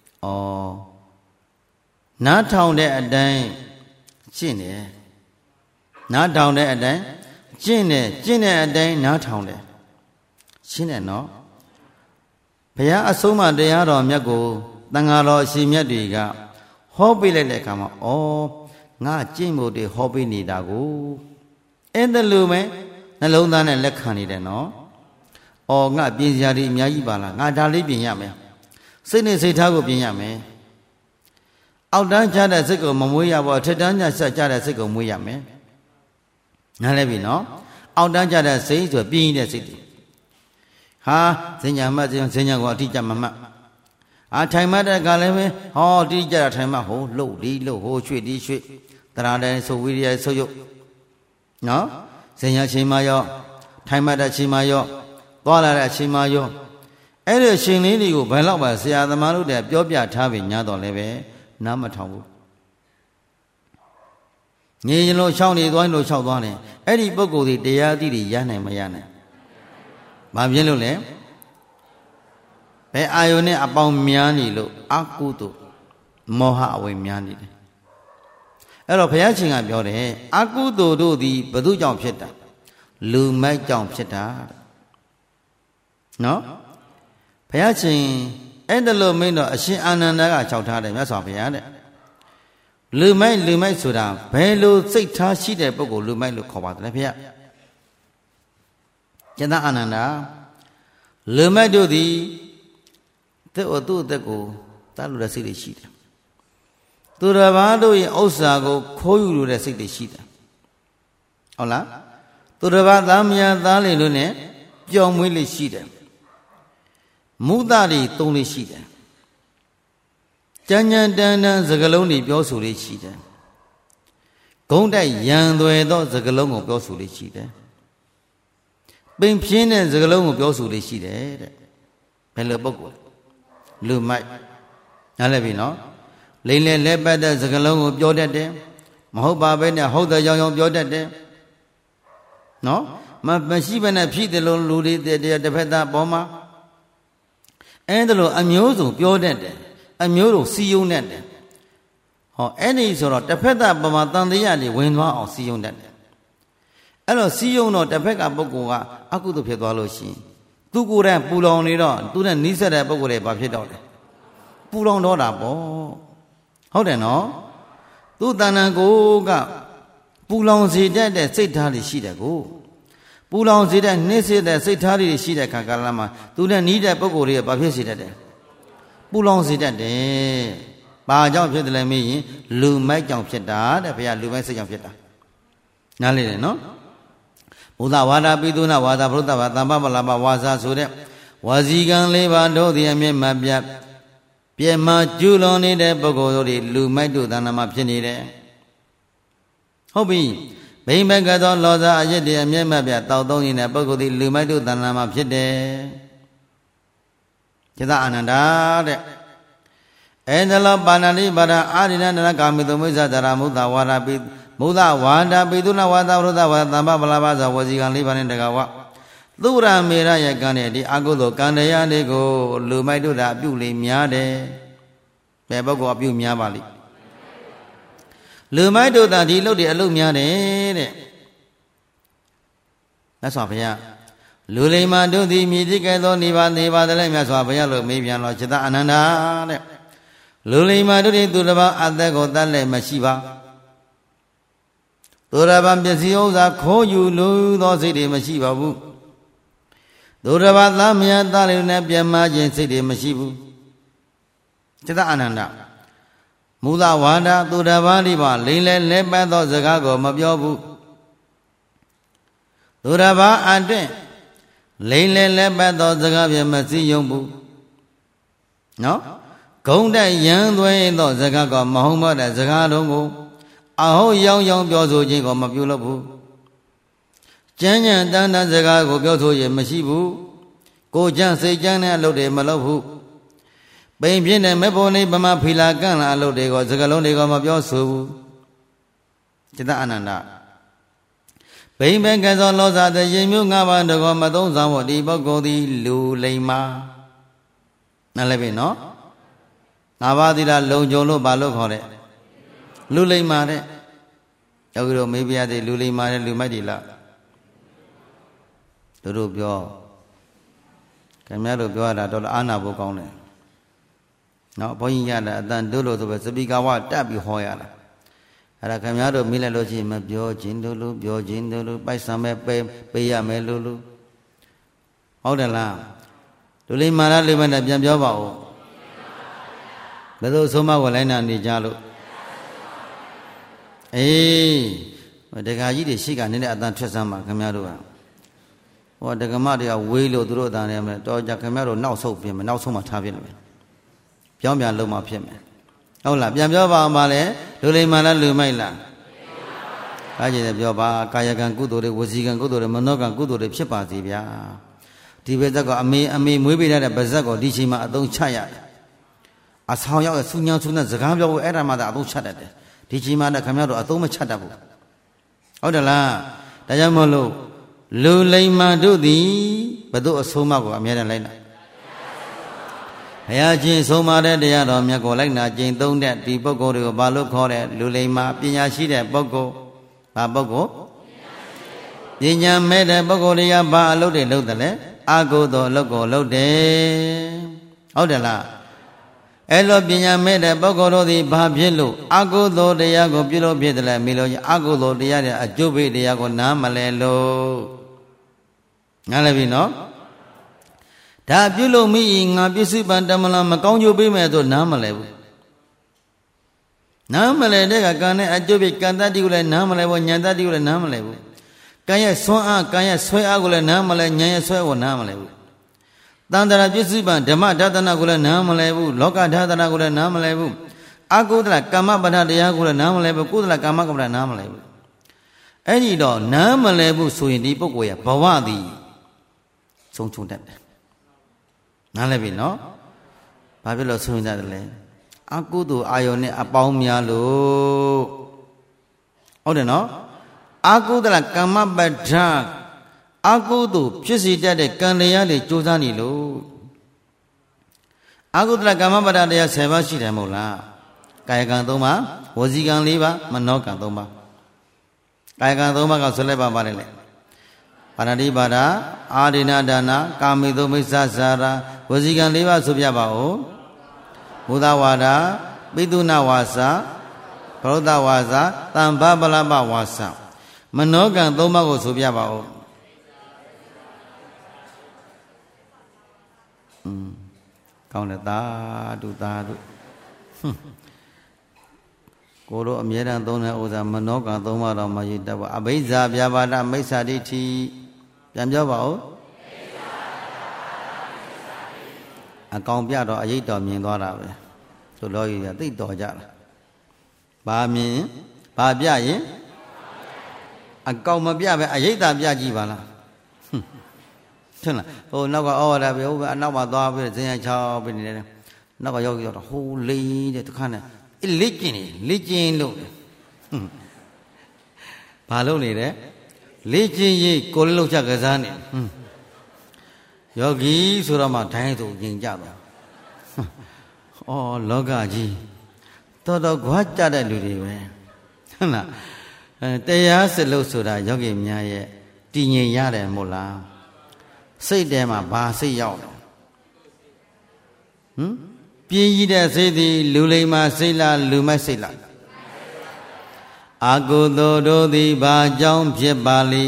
နားထောင်တဲ့အတိုင်းရှင်းတယ်နားထောင်တဲ့အတိုင်းကျင့်တဲ့အတိုင်းနားထောင်တယ်ရှင်းတယ်နော်ဘုရားအဆုံးအမတရားတော်မြတ်ကိုတန်ဃာတော်အရှင်မြတ်တွေကဟောပေးလိုက်တဲ့အခါမှာငါကျင့်ဖို့တွေဟောပေးနေတာကိုအဲ့ဒါလိုပဲနှလုံးသားနဲ့လက်ခံနေတယ်နော်ငါပြင်စရာတွေအများကြီးပါလားငါဒါလေးပြင်ရမယ်စိတ်နဲ့စိတ်ထားကိုပြင်ရမယ်အောက်တန်းချတဲ့စိတ်ကိုမမွေးရဘူးအထက်တန်းချတဲ့စိတ်ကိုမွေးရမယ်နားလည်ပြီနော်အောက်တန်းချတဲ့စိတ်ဆိုပြင်းတဲ့စိတ်တွေဟာဇင်ညာမှတ်ဇင်ညာကိုအတိအကျမမှတ်ထိုင်မှတ်တဲ့ကလည်းပဲအတိအကျထိုင်မှတ်ဟိုလှုပ်ဒီလှုပ်ဟိုရွှေ့ဒီရွှေ့တရားတိုင်းဆိုဝိရိယဆိုရုပ်နော်ဇင်ညာချိန်မှရောထိုင်မှတ်တဲ့ချိန်မှရောသွားလာတဲ့အချိန်မှရောအဲ့ဒီအချိန်လေးတွေကိုဘယ်တော့မှဆရာသမားတို့တည်းပြောပြထားပြီးညာတော့လည်းပဲနားမထောင်ဘူးငြိမ်လို့ရှောင်းနေသွားလို့ရှောက်သွားတယ်အဲ့ဒီပုဂ္ဂိုလ်တွေတရားသိတွေရနိုင်မရနိုင်ဘာဖြစ်လို့လဲဘယ်အာယုန်နဲ့အပေါင်းများနေလို့အကုသို့မောဟအဝိများနေတယ်အဲ့တော့ဘုရားရှင်ကပြောတယ်အကုသို့တို့သည်ဘု து ကြောင့်ဖြစ်တာလူမိုက်ကြောင့်ဖြစ်တာနော်ဘုရားရှင်အဲ့ဒါလို့မင်းတော့အရှင်အာနန္ဒာကခြောက်ထားတယ်မြတ်စွာဘုရားတဲ့လူမိုက်ဆိုတာဘယ်လိုစိတ်ထားရှိတဲ့ပုဂ္ဂိုလ်လူမိုက်လို့ခေါ်ပါတယ်လေဘုရားကျန်တဲ့အာနန္ဒာလူမိုက်တို့သည်သူ့အသက်ကိုတတ်လို့တဲ့စိတ်တွေရှိတယ်သူတစ်ပါးတို့ရဲ့ဥစ္စာကိုခိုးယူလို့တဲ့စိတ်တွေရှိတယ်ဟုတ်လားသူတစ်ပါးသားမယားသားလေလို့ ਨੇ ပျော်မွေးလေးရှိတယ်မုဒတွေသုံးလေးရှိတယ်ကြမ်းကြမ်းတမ်းတမ်းစကားလုံးတွေပြောဆိုလေးရှိတယ်ဂုံးတိုက်ရန်သွယ်သောစကားလုံးကိုပြောဆိုလေးရှိတယ်ပင်ပြင်းတဲ့စကားလုံးကိုပြောဆိုလေးရှိတယ်တဲ့ဘယ်လိုပုဂ္ဂိုလ်လူမိုက်နားလည်ပြီနော်လိမ့်လေလဲပတ်တဲ့စကားလုံးကိုပြောတတ်တယ်မဟုတ်ပါပဲနဲ့ဟုတ်တဲ့ကြောင်ပြောတတ်တယ်နော်မရှိဘဲနဲ့ဖြစ်တယ်လို့လူတွေတစ်ဖက်သားပေါ်မှာအဲ့ဒါလို့အမျိုးစုံပြောတတ်တယ်အမျိုးတို့စီယုံတတ်တယ်အဲ့ဒီဆိုတော့တစ်ဖက်သားပမာတန်တရားတွေဝင်သွားအောင်စီယုံတတ်တယ်အဲ့တော့စီယုံတော့တစ်ဖက်ကပုဂ္ဂိုလ်ကအကုသိုလ်ဖြစ်သွားလို့ရှိရင်သူကိုယ်တိုင်ပူလောင်နေတော့သူနဲ့နီးစပ်တဲ့ပုဂ္ဂိုလ်တွေဘာဖြစ်တော့လဲပူလောင်တော့တာပေါ့ဟုတ်တယ်နော်သူတဏ္ဍာကိုကပူလောင်စေတတ်တဲ့စိတ်ဓာတ်တွေရှိတယ်ကိုပူလောင်စေတဲ့နှိမ့်စေတဲ့စိတ်ဓာတ်တွေရှိတဲ့ခါကာလမှာသူနဲ့နီးတဲ့ပုဂ္ဂိုလ်တွေကဘာဖြစ်စေတတ်တယ်ပူလောင်စေတတ်တယ်ဘာကြောင့်ဖြစ်တယ်လဲမေးရင်လူမိုက်ကြောင့်ဖြစ်တာတဲ့ဘုရားလူမိုက်စိတ်ကြောင့်ဖြစ်တာနားလေတယ်နော်ဘုဒ္ဓဝါဒပိသုနာဝါဒဘုဒ္ဓဘာသမ္ပပလပဝါစာဆိုတဲ့ဝါစီကံ၄ပါးတို့သည်အမြဲမပြတ်ပြည့်မှကျူးလွန်နေတဲ့ပုဂ္ဂိုလ်တို့တွေလူမိုက်တို့တဏ္ဍာမှာဖြစ်နေတယ်ဟုတ်ပြီဘိမ္မကသောလောဇာအယက်တွေအမြဲမပြတ်တောက်သုံးနေတဲ့ပုဂ္ဂိုလ်တွေလူမိုက်တို့တဏ္ဍာမှာဖြစ်တယ်จิตအာနန္ဒာတဲ့ဧတလောပါဏာတိပါဒအာရိဏနကာမိတုမိစ္ဆဒရာမုဒ္ဒဝါဒပိမုဒ္ဒဝါဒပိသုနာဝါဒဝရဒဝါသမ္ပပလဘာဇဝစီကံ၄ပါးနဲ့တကဝသုရမေရရဲ့ကံနဲ့ဒီအကုသိုလ်ကံတရားတွေကိုလူမိုက်တို့တာအပြုလေးများတယ်ဘယ်ပုဂ္ဂိုလ်အပြုများပါလိမ့်လူမိုက်တို့တာဒီလုပ်တွေအလုပ်များတယ်တဲ့မြတ်စွာဘုရားလူလိမ္မာတို့သည်မြည်တိကဲ့သို့နေပါတည်းမြတ်စွာဘုရားလို့မေးပြန်တော့จิตအာနန္ဒာတဲ့လူလိမ္မာတို့သည်သူတစ်ပါးအသက်ကိုတတ်လည်းမရှိပါသူတစ်ပါးပစ္စည်းဥစ္စာခိုးယူလိုသောစိတ်တွေမရှိပါဘူးသူတစ်ပါးသားမယားသားလေးနဲ့ပြန်မခြင်းစိတ်တွေမရှိဘူးจิตအာနန္ဒာမူလဝါဒသူတစ်ပါးဒီပါလိမ့်လဲလဲပတ်သောစကားကိုမပြောဘူးသူတစ်ပါးအတွင်လိမ့်လဲလဲပတ်သောစကားပြန်မစည်းယုံဘူးနော်ဂုံတက်ရန်သွဲသောစကားကမဟုတ်မတဲ့စကားလုံးကိုအဟုတ်ရောင်ပြောဆိုခြင်းကိုမပြုလုပ်ဘူးကြမ်းကြမ်းတန်းတန်းစကားကိုပြောဆိုရင်မရှိဘူးကိုကြမ်းစိတ်ကြမ်းတဲ့အလုပ်တွေမလုပ်ဘူးပိန်ပြင်းတဲ့မေဖို့နေဗမာဖီလာကန့်လာအလုပ်တွေကိုစကားလုံးတွေကမပြောဆိုဘူးจิตအာနန္ဒာဘိမ္ဘေကသောလောဇာတဲ့ရင်မျိုး၅ပါးတို့ကိုမသုံးဆောင်ဖို့ဒီပုဂ္ဂိုလ်သည်လူလိမ္မာနားလည်ပြီနော်ငါးပါးသီလလုံခြုံလို့ဘာလို့ခေါ်တဲ့လူလိမ္မာတဲ့ယောဂီတို့မေးပြရတဲ့လူလိမ္မာတဲ့လူမိုက်တွေလားတို့ပြောခင်ဗျားတို့ပြောရတာတော့အာနာဖို့ကောင်းတယ်နော်ဘုန်းကြီးရတာအတန်တို့လို့ဆိုပဲစပီကာဝတက်ပြီးဟောရတာအဲ့ဒါခင်ဗျားတို့မေးလိုက်လို့ရှိရင်မပြောခြင်းတို့လို့ပြောခြင်းတို့လို့ပိုက်ဆံမဲ့ပေးရမယ်လို့ဟုတ်တယ်လားလူလိမ္မာလားလူမိုက်နဲ့ပြန်ပြောပါဦးဘယ်လိုဆုံးမကိုလိုက်နာနေကြလို့အေးဒကာကြီးတွေရှိကနည်းနည်းအတန်ထွက်စမ်းပါခင်ဗျားတို့ကဟောဒကမတွေကဝေးလို့သူတို့အတန်နဲ့မယ်တော်ကြခင်ဗျားတို့နောက်ဆုတ်ပြင်မယ်နောက်ဆုံးမှထားပြင်မယ်ပြောင်းပြန်လုံးမှဖြစ်မယ်ဟုတ်လားပြန်ပြောပါအောင်ပါလေလူလိမ္မာလားလူမိုက်လားအားကြီးတယ်ပြောပါကာယကံကုသိုလ်တွေဝစီကံကုသိုလ်တွေမနောကံကုသိုလ်တွေဖြစ်ပါစေဗျာဒီဘက်ဇက်ကအမေမွေးပေးတဲ့ဗဇက်ကိုဒီချိန်မှာအသုံးချရတယ်အဆောင်ရောက်ဆူညောင်းဆူနဲ့စကားပြောဖို့အဲ့ဒါမှသာအသုံးချတတ်တယ်ဒီချိန်မှာလည်းခင်ဗျားတို့အသုံးမချတတ်ဘူးဟုတ်တယ်လားဒါကြောင့်မို့လို့လူလိမ္မာတို့သည်ဘယ်သူအဆုံးအမကိုအမြဲတမ်းလိုက်နာဘုရားရှင်ဆုံးမတဲ့တရားတော်မြတ်ကိုလိုက်နာကျင့်သုံးတဲ့ဒီပုဂ္ဂိုလ်တွေကိုဘာလို့ခေါ်တဲ့လူလိမ္မာပညာရှိတဲ့ပုဂ္ဂိုလ်ဘာပုဂ္ဂိုလ်ပညာမဲ့တဲ့ပုဂ္ဂိုလ်တွေကဘာအလုပ်တွေလုပ်တယ်လဲအကုသိုလ်အလုပ်ကိုလုပ်တယ်ဟုတ်တယ်လားအဲ့လိုပညာမဲ့တဲ့ပုဂ္ဂိုလ်တို့သည်ဘာဖြစ်လို့အကုသိုလ်တရားကိုပြုလို့ဖြစ်တယ်လဲမိလို့အကုသိုလ်တရားတွေအကျိုးပေးတရားကိုနားမလဲလို့နားလည်ပြီနော်ဒါပြုလို့မိငါပစ္စုပန်တမလားမကောင်းကျိုးပေးမယ်ဆိုနားမလဲဘူးနားမလဲတဲ့ကကံနဲ့အကျိုးပေးကံတတ္တိကိုလည်းနားမလဲဘူးဉာဏ်တတ္တိကိုလည်းနားမလဲဘူးကံရဲ့ဆွမ်းအားကံရဲ့ဆွဲအားကိုလည်းနားမလဲဉာဏ်ရဲ့ဆွဲကိုနားမလဲဘူးတန်တရာပစ္စုပန်ဓမ္မဒါသနာကိုလည်းနားမလဲဘူးလောကဒါသနာကိုလည်းနားမလဲဘူးအကုသလကမ္မပဋ္ဌတရားကိုလည်းနားမလဲဘူးကုသလကမ္မကပ္ပဋ္ဌနားမလဲဘူးအဲ့ဒီတော့နားမလဲဘူးဆိုရင်ဒီပုဂ္ဂိုလ်ရဲ့ဘဝသည်ဆုံးချုံတတ်တယ်နားလည်ပြီနော်ဘာဖြစ်လို့ဆုံးချုံတတ်တယ်လဲအကုသိုလ်အာယုန်နဲ့အပေါင်းများလို့ဟုတ်တယ်နော်အကုသလကမ္မပဋ္ဌအကုသိုလ်ဖြစ်စေတတ်တဲ့ကံတရားတွေကြိုးစားနေလို့အကုသလကမ္မပဋ္ဌတရား10ပါးရှိတယ်မဟုတ်လားကကာယကံ3ပါးဝစီကံ4ပါးမနောကံ3ပါးကာယကံ3ပါးကဆိုလိုက်ပါပါတယ်လေပါဏာတိပါဒအာရိဏဒါနကာမိတုမိစ္ဆာစာရဝစီကံ4ပါးဆိုပြပါဦးဘုဒ္ဓဝါဒပိသုဏဝါစာဘုဒ္ဓဝါစာတမ္ပပလပဝါစာမနောကံ3ပါးကိုဆိုပြပါဦးကောင်းတယ်သာဓုသာဓုကိုတို့အမြဲတမ်းသုံးတဲ့ဥစ္စာမနောကံ3ပါးတော့မရတတ်ဘူးအဘိဇ္ဇာဗျာပါဒမိစ္ဆာဒိဋ္ဌိပြန်ပြောပါဦးအကောင်ပြတော့အယိတ်တော်မြင်သွားတာပဲဆိုလောကြီးကသိတော်ကြတာဘာမြင်ဘာပြရင်အကောင်မပြပဲအယိတ်တာပြကြည့်ပါလားထင်လားဟိုနောက်ကဩဝါဒပဲဟိုအနောက်မှာသွားပြီးဇင်ရချောင်းပြီးနေတယ်နောက်ကရောက်ရောက်တော့ဟိုလေးတဲ့တခါနဲ့လက်ကျင်နေလက်ကျင်လို့ဘာလို့နေတယ်လက်ကျင်ရေးကိုယ်လုံးချကစားနေယောဂီဆိုတော့မှဒိုင်းဆိုရင်ကြတော့ဩလောကကြီးတော်တော်ခွာကြတဲ့လူတွေပဲဟုတ်လားတရားစလို့ဆိုတာယောဂီများရဲ့တည်ငြိမ်ရတယ်မို့လားစိတ်ထဲမှာဘာစိတ်ရောက်လဲပြင်းကြီးတဲ့စိတ်သည်လူလိမ္မာစိတ်လားလူမိုက်စိတ်လားအာကုသိုလ်တို့သည်ဘာကြောင့်ဖြစ်ပါလိ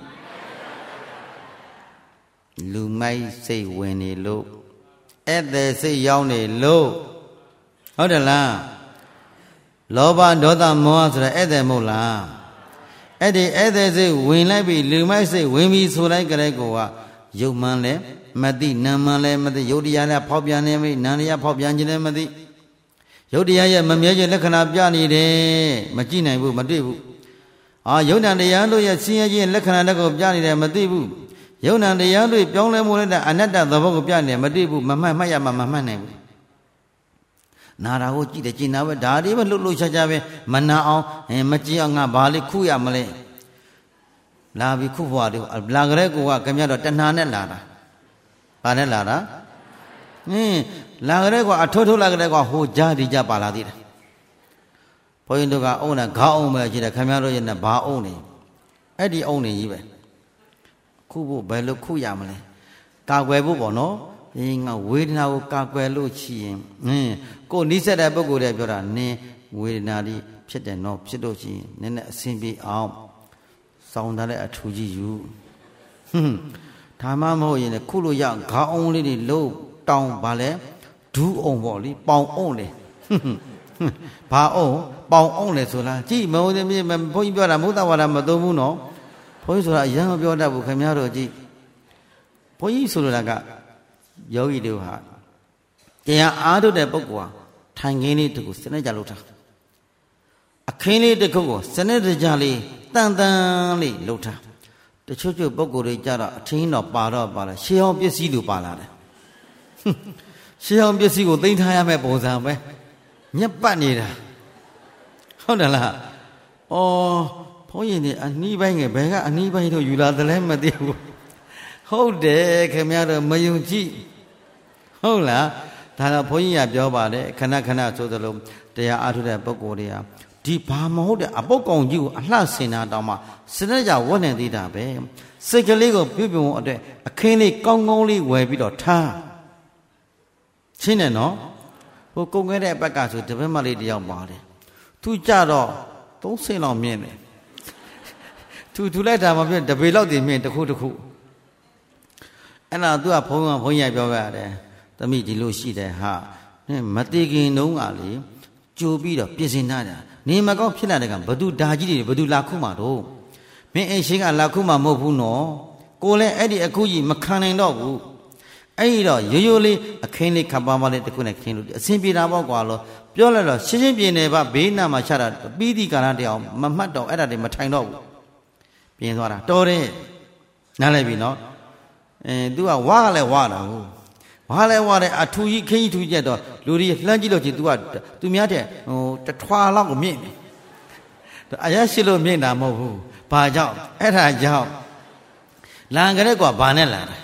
လူမိုက်စိတ်ဝင်နေလို့ဧည့်သည်စိတ်ရောက်နေလို့ဟုတ်တယ်လားလောဘဒေါသမောဟဆိုတဲ့ဧည့်သည်မဟုတ်လားအဲ့ဒီဧည့်သည်စိတ်ဝင်လိုက်ပြီလူမိုက်စိတ်ဝင်ပြီဆိုလိုက်ကြတဲ့ကောကယုတ်မှန်လဲမသိနာမှန်လဲမသိယုတ်တရားလည်းဖောက်ပြန်နေပြီနာတရားဖောက်ပြန်ခြင်းလည်းမသိယုတ်တရားရဲ့မမြဲခြင်းလက္ခဏာပြနေတယ်မကြည့်နိုင်ဘူးမတွေ့ဘူးယုတ်တန်တရားတို့ရဲ့ဆင်းရဲခြင်းလက္ခဏာတွေကိုပြနေတယ်မသိဘူးယုတ်တန်တရားတို့ပြောင်းလဲမှုနဲ့အနတ္တသဘောကိုပြနေတယ်မတွေ့ဘူးမမှတ်ရမှမမှတ်နိုင်ဘူးနာတာကိုကြည့်တယ်ကျင်တာပဲဒါတွေပဲလှုပ်လှုပ်ရှားရှားပဲမနာအောင်မကြည့်အောင်ငါဘာလေးခုရမလဲလာပြီခုဘွားတို့လာကြတဲ့ကိုကခင်ဗျားတော့တဏှာနဲ့လာတာဘာနဲ့လာတာလာကြတဲ့ကအထိုးထိုးလာကြတဲ့ကဟိုကြားဒီကြားပါလာသေးတယ်ဘုန်းကြီးတို့ကအုံနဲ့ခေါင်းအုံပဲရှိတယ်ခင်ဗျားတို့ရဲ့နဲ့ဘာအုံနေအဲ့ဒီအုံနေကြီးပဲခုဖို့ဘယ်လိုခုရမလဲကာကွယ်ဖို့ပေါ့နော်ငါဝေဒနာကိုကာကွယ်လို့ချီရင်ကိုနီးစက်တဲ့ပုဂ္ဂိုလ်တွေပြောတာနင်းဝေဒနာဒီဖြစ်တယ်နော်ဖြစ်လို့ချီရင်နည်းနည်းအဆင်ပြေအောင်စောင်းထားတဲ့အထူကြီးယူဒါမှမဟုတ်ရင်ခုလိုရခေါင်းအောင်လေးတွေလို့တောင်းပါလဲဒူးအောင်ပေါ့လေပေါင်အောင်လေဘာအောင်ပေါင်အောင်လေဆိုလားကြည့်မဟုတ်သေးဘုန်းကြီးပြောတာမုဒ္ဒဝါဒမသုံးဘူးနော်ဘုန်းကြီးဆိုတာအရင်မပြောတတ်ဘူးခင်ဗျားတို့ကြည့်ဘုန်းကြီးဆိုလိုတာကယောဂီတို့ဟာတရားအားထုတ်တဲ့ပုဂ္ဂိုလ်ဟာထိုင်ခင်းလေးတခုစနစ်ကြလုပ်ထားအခင်းလေးတစ်ခုကိုစနစ်တကျလေးတန်တန်လေးလုပ်ထားတချို့ပုဂ္ဂိုလ်တွေကြတော့အထင်းတော့ပါတော့ပါလားရှေးအောင်ပစ္စည်းလိုပါလာတယ်ရှေးအောင်ပစ္စည်းကိုသိမ်းထားရမယ့်ပုံစံပဲညက်ပတ်နေတာဟုတ်တယ်လားဩဘုန်းကြီးနေအနီးပိုင်းငယ်ဘယ်ကအနီးပိုင်းတို့ယူလာတယ်လဲမသိဘူးဟုတ်တယ်ခင်ဗျားတို့မယုံကြည်ဟုတ်လားဒါတော့ဘုန်းကြီးကပြောပါတယ်ခဏခဏဆိုသလိုတရားအားထုတ်တဲ့ပုဂ္ဂိုလ်တွေဟာဒီဘာမဟုတ်တဲ့အပုတ်ကောင်ကြီးကိုအလှဆင်တာတောင်မှစနစ်ကြဝတ်နေသေးတာပဲစိတ်ကလေးကိုပြုပြုံအတွက်အခင်းလေးကောင်းကောင်းလေးဝယ်ပြီးတော့ထားရှင်းတယ်နော်ဟိုကုန်ခဲ့တဲ့ဘက်ကဆိုတပည့်မလေးတယောက်ပါတယ်သူကြတော့3ဆင်းလောက်မြင်တယ်သူလိုက်တာမပြည့်တပေလောက်တည်မြင်တစ်ခုတစ်ခုအဲ့ဒါသူကဘုန်းကြီးပြောပြရတယ်သမီးဒီလိုရှိတယ်ဟာမတည်ခင်တုန်းကလေကြိုပြီးတော့ပြင်ဆင်ထားတာနေမကောင်းဖြစ်လာတဲ့ကဘသူဓာကြီးတွေဘသူလာခုမှာတော့မင်းအိမ်ရှိကလာခုမှာမဟုတ်ဘူးနော်ကိုလည်းအဲ့ဒီအခုကြီးမခံနိုင်တော့ဘူးအဲ့ဒီတော့ရိုးရိုးလေးအခင်းလေးခပ်ပါပါလေးတစ်ခုနဲ့ခင်းလို့အဆင်ပြေတာပေါ့ကွာလို့ပြောလိုက်တော့ရှင်းရှင်းပြနေပါဘေးနာမှာချတာပြီးဒီကာလတည်းအောင်မမှတ်တော့အဲ့ဒါတွေမထိုင်တော့ဘူးပြင်းသွားတာတော်တယ်နားလိုက်ပြီနော်သူကဝါကလည်းဝါတာဟုတ်ဝါလဲဝါတဲ့အထူကြီးခင်းကြီးထူကြတော့လူတွေလှမ်းကြည့်လို့ချင်း तू ကသူများတဲ့တထွာလောက်ကိုမြင့်တယ်အရရှိလို့မြင့်တာမဟုတ်ဘူးဘာကြောင့်အဲ့ဒါကြောင့်လန်ကြတဲ့ကွာဘာနဲ့လာတာ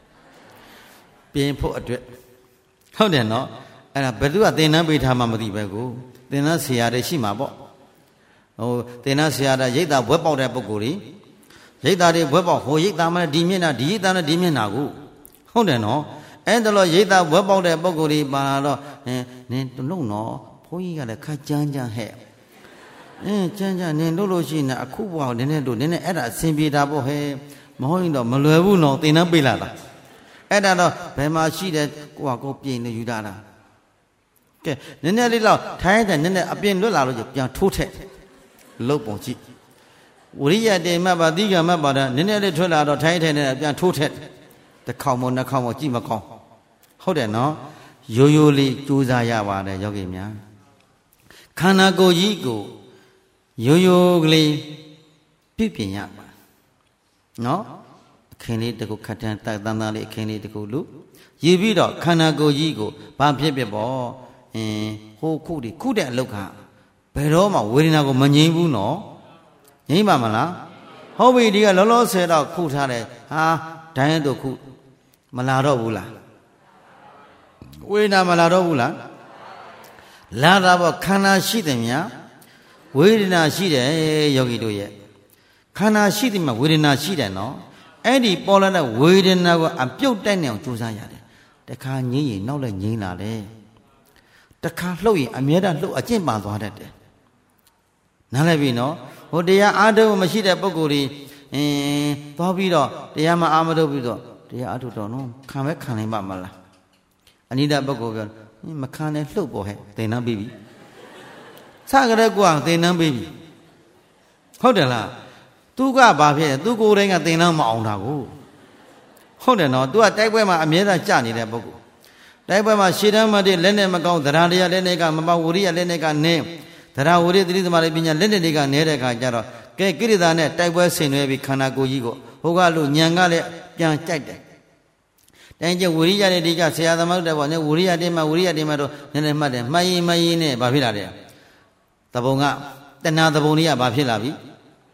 ပြင်ဖို့အတွက်ဟုတ်တယ်နော်အဲ့ဒါဘယ်သူကသင်တန်းပေးထားမှမသိပဲကိုတင်သားဆရာတွေရှိမှာပေါ့ဟိုတင်သားဆရာတဲ့ရိတ်သားဘွဲပေါက်တဲ့ပုဂ္ဂိုလ်တွေရိတ်သားတွေဘွဲပေါက်ဟိုရိတ်သားမနဲ့ဒီမျက်နှာဒီရိတ်သားနဲ့ဒီမျက်နှာကိုဟုတ်တယ်နော်အဲ့ဒါလို့ရိတ်သားဘွဲပေါက်တဲ့ပုဂ္ဂိုလ်တွေပါတော့နင်းလုံးနော်ဘုန်းကြီးကလည်းခါကြမ်းကြမ်းဟဲ့ကြမ်းကြမ်းနင်းလို့ရှိနေအခုဘွားနည်းနည်းတို့နည်းနည်းအဲ့ဒါအဆင်ပြေတာပေါ့ဟဲ့မဟုတ်ရင်တော့မလွယ်ဘူးနော်တင်သားပေးလာတာအဲ့ဒါတော့ဘယ်မှာရှိတယ်ကိုကကိုပြင်နေယူတာလားကဲနည်းနည်းလေးတော့ထိုင်းတဲ့နည်းနည်းအပြင်လွတ်လာလို့ပြန်ထိုးထက်လုတ်ပုံကြည့်ဝရိယတေမတ်ပါတိကမတ်ပါတော့နည်းနည်းလေးထွက်လာတော့ထိုင်းထဲနဲ့ပြန်ထိုးထက်တစ်ခေါက်မနှစ်ခေါက်မကြည့်မကောင်းဟုတ်တယ်နော်ရိုးရိုးလေးကြိုးစားရပါတယ်ယောဂီများခန္ဓာကိုယ်ကြီးကိုရိုးရိုးကလေးပြည့်ပြင်ရပါနော်အခင်းလေးတကူခတ်တန်းတန်တန်လေးအခင်းလေးတကူလူရည်ပြီးတော့ခန္ဓာကိုယ်ကြီးကိုဘာဖြစ်ဖြစ်ပေါ့ဟိုခုဒီခုတဲ့အလုတ်ကဘယ်တော့မှဝေဒနာကိုမငြိမ်းဘူးနော်ငြိမ်းပါမလားဟုတ်ပြီဒီကလောလောဆယ်တော့ခုထားတယ်ဟာဒိုင်းတို့ခုမလာတော့ဘူးလားဝေဒနာမလာတော့ဘူးလားလာတာပေါ့ခန္ဓာရှိတယ်များဝေဒနာရှိတယ်ယောဂီတို့ရဲ့ခန္ဓာရှိတယ်မှာဝေဒနာရှိတယ်နော်အဲ့ဒီပေါ်လာတဲ့ဝေဒနာကိုအပြုတ်တိုက်နေအောင်ကြိုးစားရတယ်တခါငြိမ်းရင်နောက်လည်းငြိမ်းလာတယ်တခါလှုပ်ရင်အမြဲတမ်းလှုပ်အကျင့်ပါသွားတတ်တယ်နားလည်ပြီနော်ဟိုတရားအားထုတ်မရှိတဲ့ပုဂ္ဂိုလ်တွေသွားပြီးတော့တရားမအားမထုတ်ပြီးတော့တရားအားထုတ်တော့နော်ခံပဲခံနိုင်ပါမလားအနိဒပုဂ္ဂိုလ်ပြောမခံနဲ့လှုပ်ပေါ်ဟဲ့သင်္นานပြီးပြီစကြတဲ့ကွာသင်္นานပြီးပြီဟုတ်တယ်လားသူကဘာဖြစ်လဲသူကိုယ်တိုင်ကသင်္นานမအောင်တာကိုဟုတ်တယ်နော်သူကတိုက်ပွဲမှာအမြဲတမ်းကြာနေတဲ့ပုဂ္ဂိုလ်တိုက်ပွဲမှာရှေ့တန်းမတည်းလက်နဲ့မကောင်းသရတရားလက်နဲ့ကမပေါဝရိယလက်နဲ့ကနင်းသရဝရိသတိသမารပညာလက်နဲ့တွေကနေတဲ့ခါကျတော့ကဲကိရိတာနဲ့တိုက်ပွဲဆင်နွှဲပြီးခန္ဓာကိုယ်ကြီးကိုဟိုကလို့ညံကလည်းပြန်ကြိုက်တယ်တိုင်းကျဝရိယတဲ့ဒီကဆရာသမားတို့ပေါ့နော်ဝရိယတင်းမှာတော့နည်းနည်းမှတ်တယ်မှတ်ရင်နဲ့ဘာဖြစ်လာလဲသဘုံကတဏှာသဘုံကြီးကဘာဖြစ်လာပြီ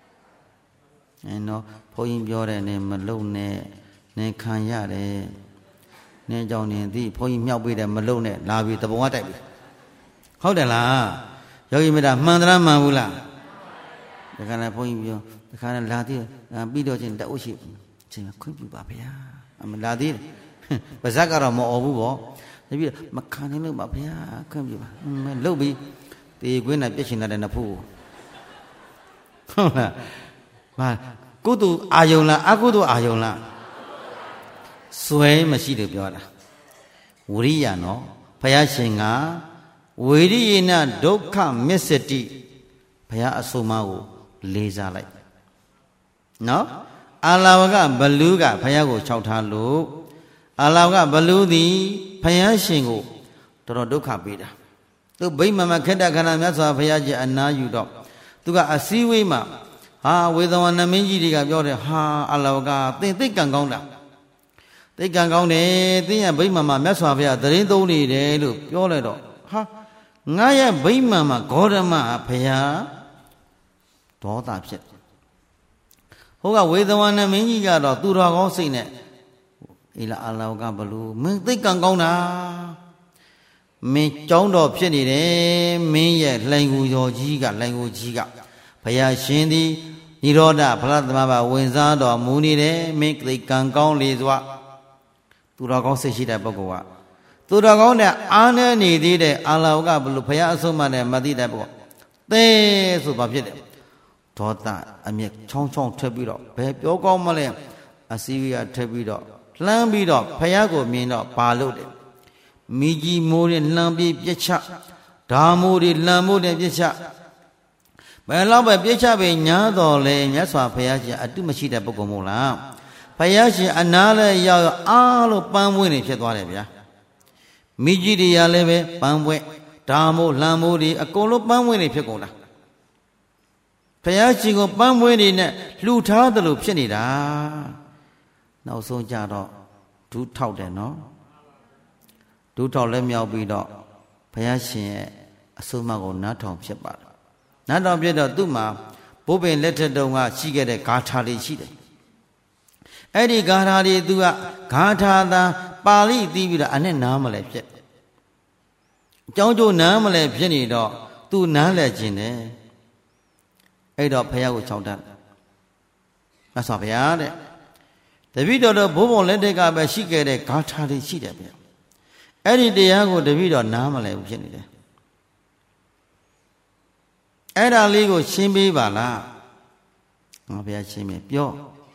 နော်ဘုန်းကြီးပြောတယ်နဲ့မလုံနဲ့နင်ခံရတယ်နင်ကြောင့်နင်သည်ဘုန်းကြီးမြောက်ပေးတယ်မလုံနဲ့လာပြီသဘုံကတိုက်ပြီဟုတ်တယ်လားယောဂီမေတ္တာမှန်သလားမှန်ဘူးလားဒါကလည်းဘုန်းကြီးပြောဒါကလည်းလာသေးပြီးတော့ချင်းတအုပ်ရှိချင်းခွင့်ပြုပါဗျာမလာသေးတယ်ပါဇက်ကတော့မအော်ဘူးပေါ့ဒါပြီးမခံနိုင်လို့ပါဗျာခွင့်ပြုပါလုတ်ပြီးတေခွင်းနဲ့ပြည့်ရှင်တဲ့နဖူးဟုတ်လားဟာကုသိုလ်အာယုံလားအကုသိုလ်အာယုံလားစွဲမရှိတယ်ပြောတာဝရိယနော်ဘုရားရှင်ကဝေရိယနာဒုက္ခမစ္စတိဘုရားအဆုံးအမကိုလေးစားလိုက်နော်အာလာဝကဘလူးကဘုရားကိုခြောက်ထားလို့အာလာဝကဘလူးသည်ဘုရားရှင်ကိုတော်တော်ဒုက္ခပေးတာသူဗိမ္မာမခက်တခဏမြတ်စွာဘုရားကြီးအနာယူတော့သူကအစည်းဝေးမှာဟာဝေသဝနမင်းကြီးတွေကပြောတယ်ဟာအာလာဝကသင်သိကံကောင်းတာသိကံကောင်းတယ်သင်ရဲ့ဗိမ္မာမမြတ်စွာဘုရားသရင်သုံးနေတယ်လို့ပြောလိုက်တော့ဟာငါရဲ့ဗိမာန်မှာဂေါတမဘုရားဒေါသဖြစ်ဟိုကဝေသဝနမင်းကြီးကတော့သူတော်ကောင်းစိတ်နဲ့အေးလားအလောကဘလို့မင်းသိကံကောင်းတာမင်းကြောင်းတော်ဖြစ်နေတယ်မင်းရဲ့လှိုင်ကိုတော်ကြီးကလှိုင်ကိုကြီးကဘုရားရှင်သည်နိရောဓဖလားသမဘာဝင်စားတော်မူနေတယ်မင်းသိကံကောင်းလေစွာသူတော်ကောင်းစိတ်ရှိတဲ့ပုဂ္ဂိုလ်ကသူတော်ကောင်းတဲ့အားနဲ့နေသေးတဲ့အာလောကဘလို့ဘုရားအဆုံးအမနဲ့မသိတဲ့ပုဂ္ဂိုလ်သဲဆိုဘာဖြစ်တယ်ဒေါသအမျက်ချောင်းချောင်းထွက်ပြီးတော့ဘယ်ပြောကောင်းမလဲအစည်းအဝေးကထွက်ပြီးတော့လှမ်းပြီးတော့ဘုရားကိုမြင်တော့ပါလို့တယ်မိကြီးမိုးတွေလှမ်းပြီးပြစ်ချဓာမိုးတွေလှမ်းမိုးတွေပြစ်ချဘယ်တော့ပဲပြစ်ချပဲညာတော်လဲမြတ်စွာဘုရားရှင်အတုမရှိတဲ့ပုဂ္ဂိုလ်မို့လားဘုရားရှင်အနာလဲရောက်အားလို့ပန်းပွင့်နေဖြစ်သွားတယ်ဗျာမိကြီးတွေရလည်းပဲပန်းပွင့်ဓာမိုးလှမ်းမိုးတွေအကုန်လုံးပန်းပွင့်နေဖြစ်ကုန်တာဘုရားရှင်ကိုပန်းပွင့်နေနဲ့လှူထားတယ်လို့ဖြစ်နေတာနောက်ဆုံးကြတော့ဒူးထောက်တယ်နော်ဒူးထောက်လည်းမြောက်ပြီးတော့ဘုရားရှင်ရဲ့အဆုံးအမကိုနားထောင်ဖြစ်ပါတယ်နားထောင်ဖြစ်တော့သူ့မှာဘိုးပင်လက်ထက်တုန်းကရှိခဲ့တဲ့ဂါထာတွေရှိတယ်အဲ့ဒီဂါထာတွေသူကဂါထာသာပါဠိသိပြီးတော့အနဲ့နားမလဲဖြစ်အကြောင်းကျိုးနားမလဲဖြစ်နေတော့သူနားလဲခြင်းနဲ့အဲ့တော့ဘုရားကိုချောင်းတတ်မြတ်စွာဘုရားတဲ့တပည့်တော်တို့ဘိုးဘုံလက်ထက်ကပဲရှိခဲ့တဲ့ဂါထာတွေရှိတယ်ဗျအဲ့ဒီတရားကိုတပည့်တော်နားမလဲဘူးဖြစ်နေတယ်အဲ့ဒါလေးကိုရှင်းပေးပါလားငါဘုရားရှင်းမယ်ပြော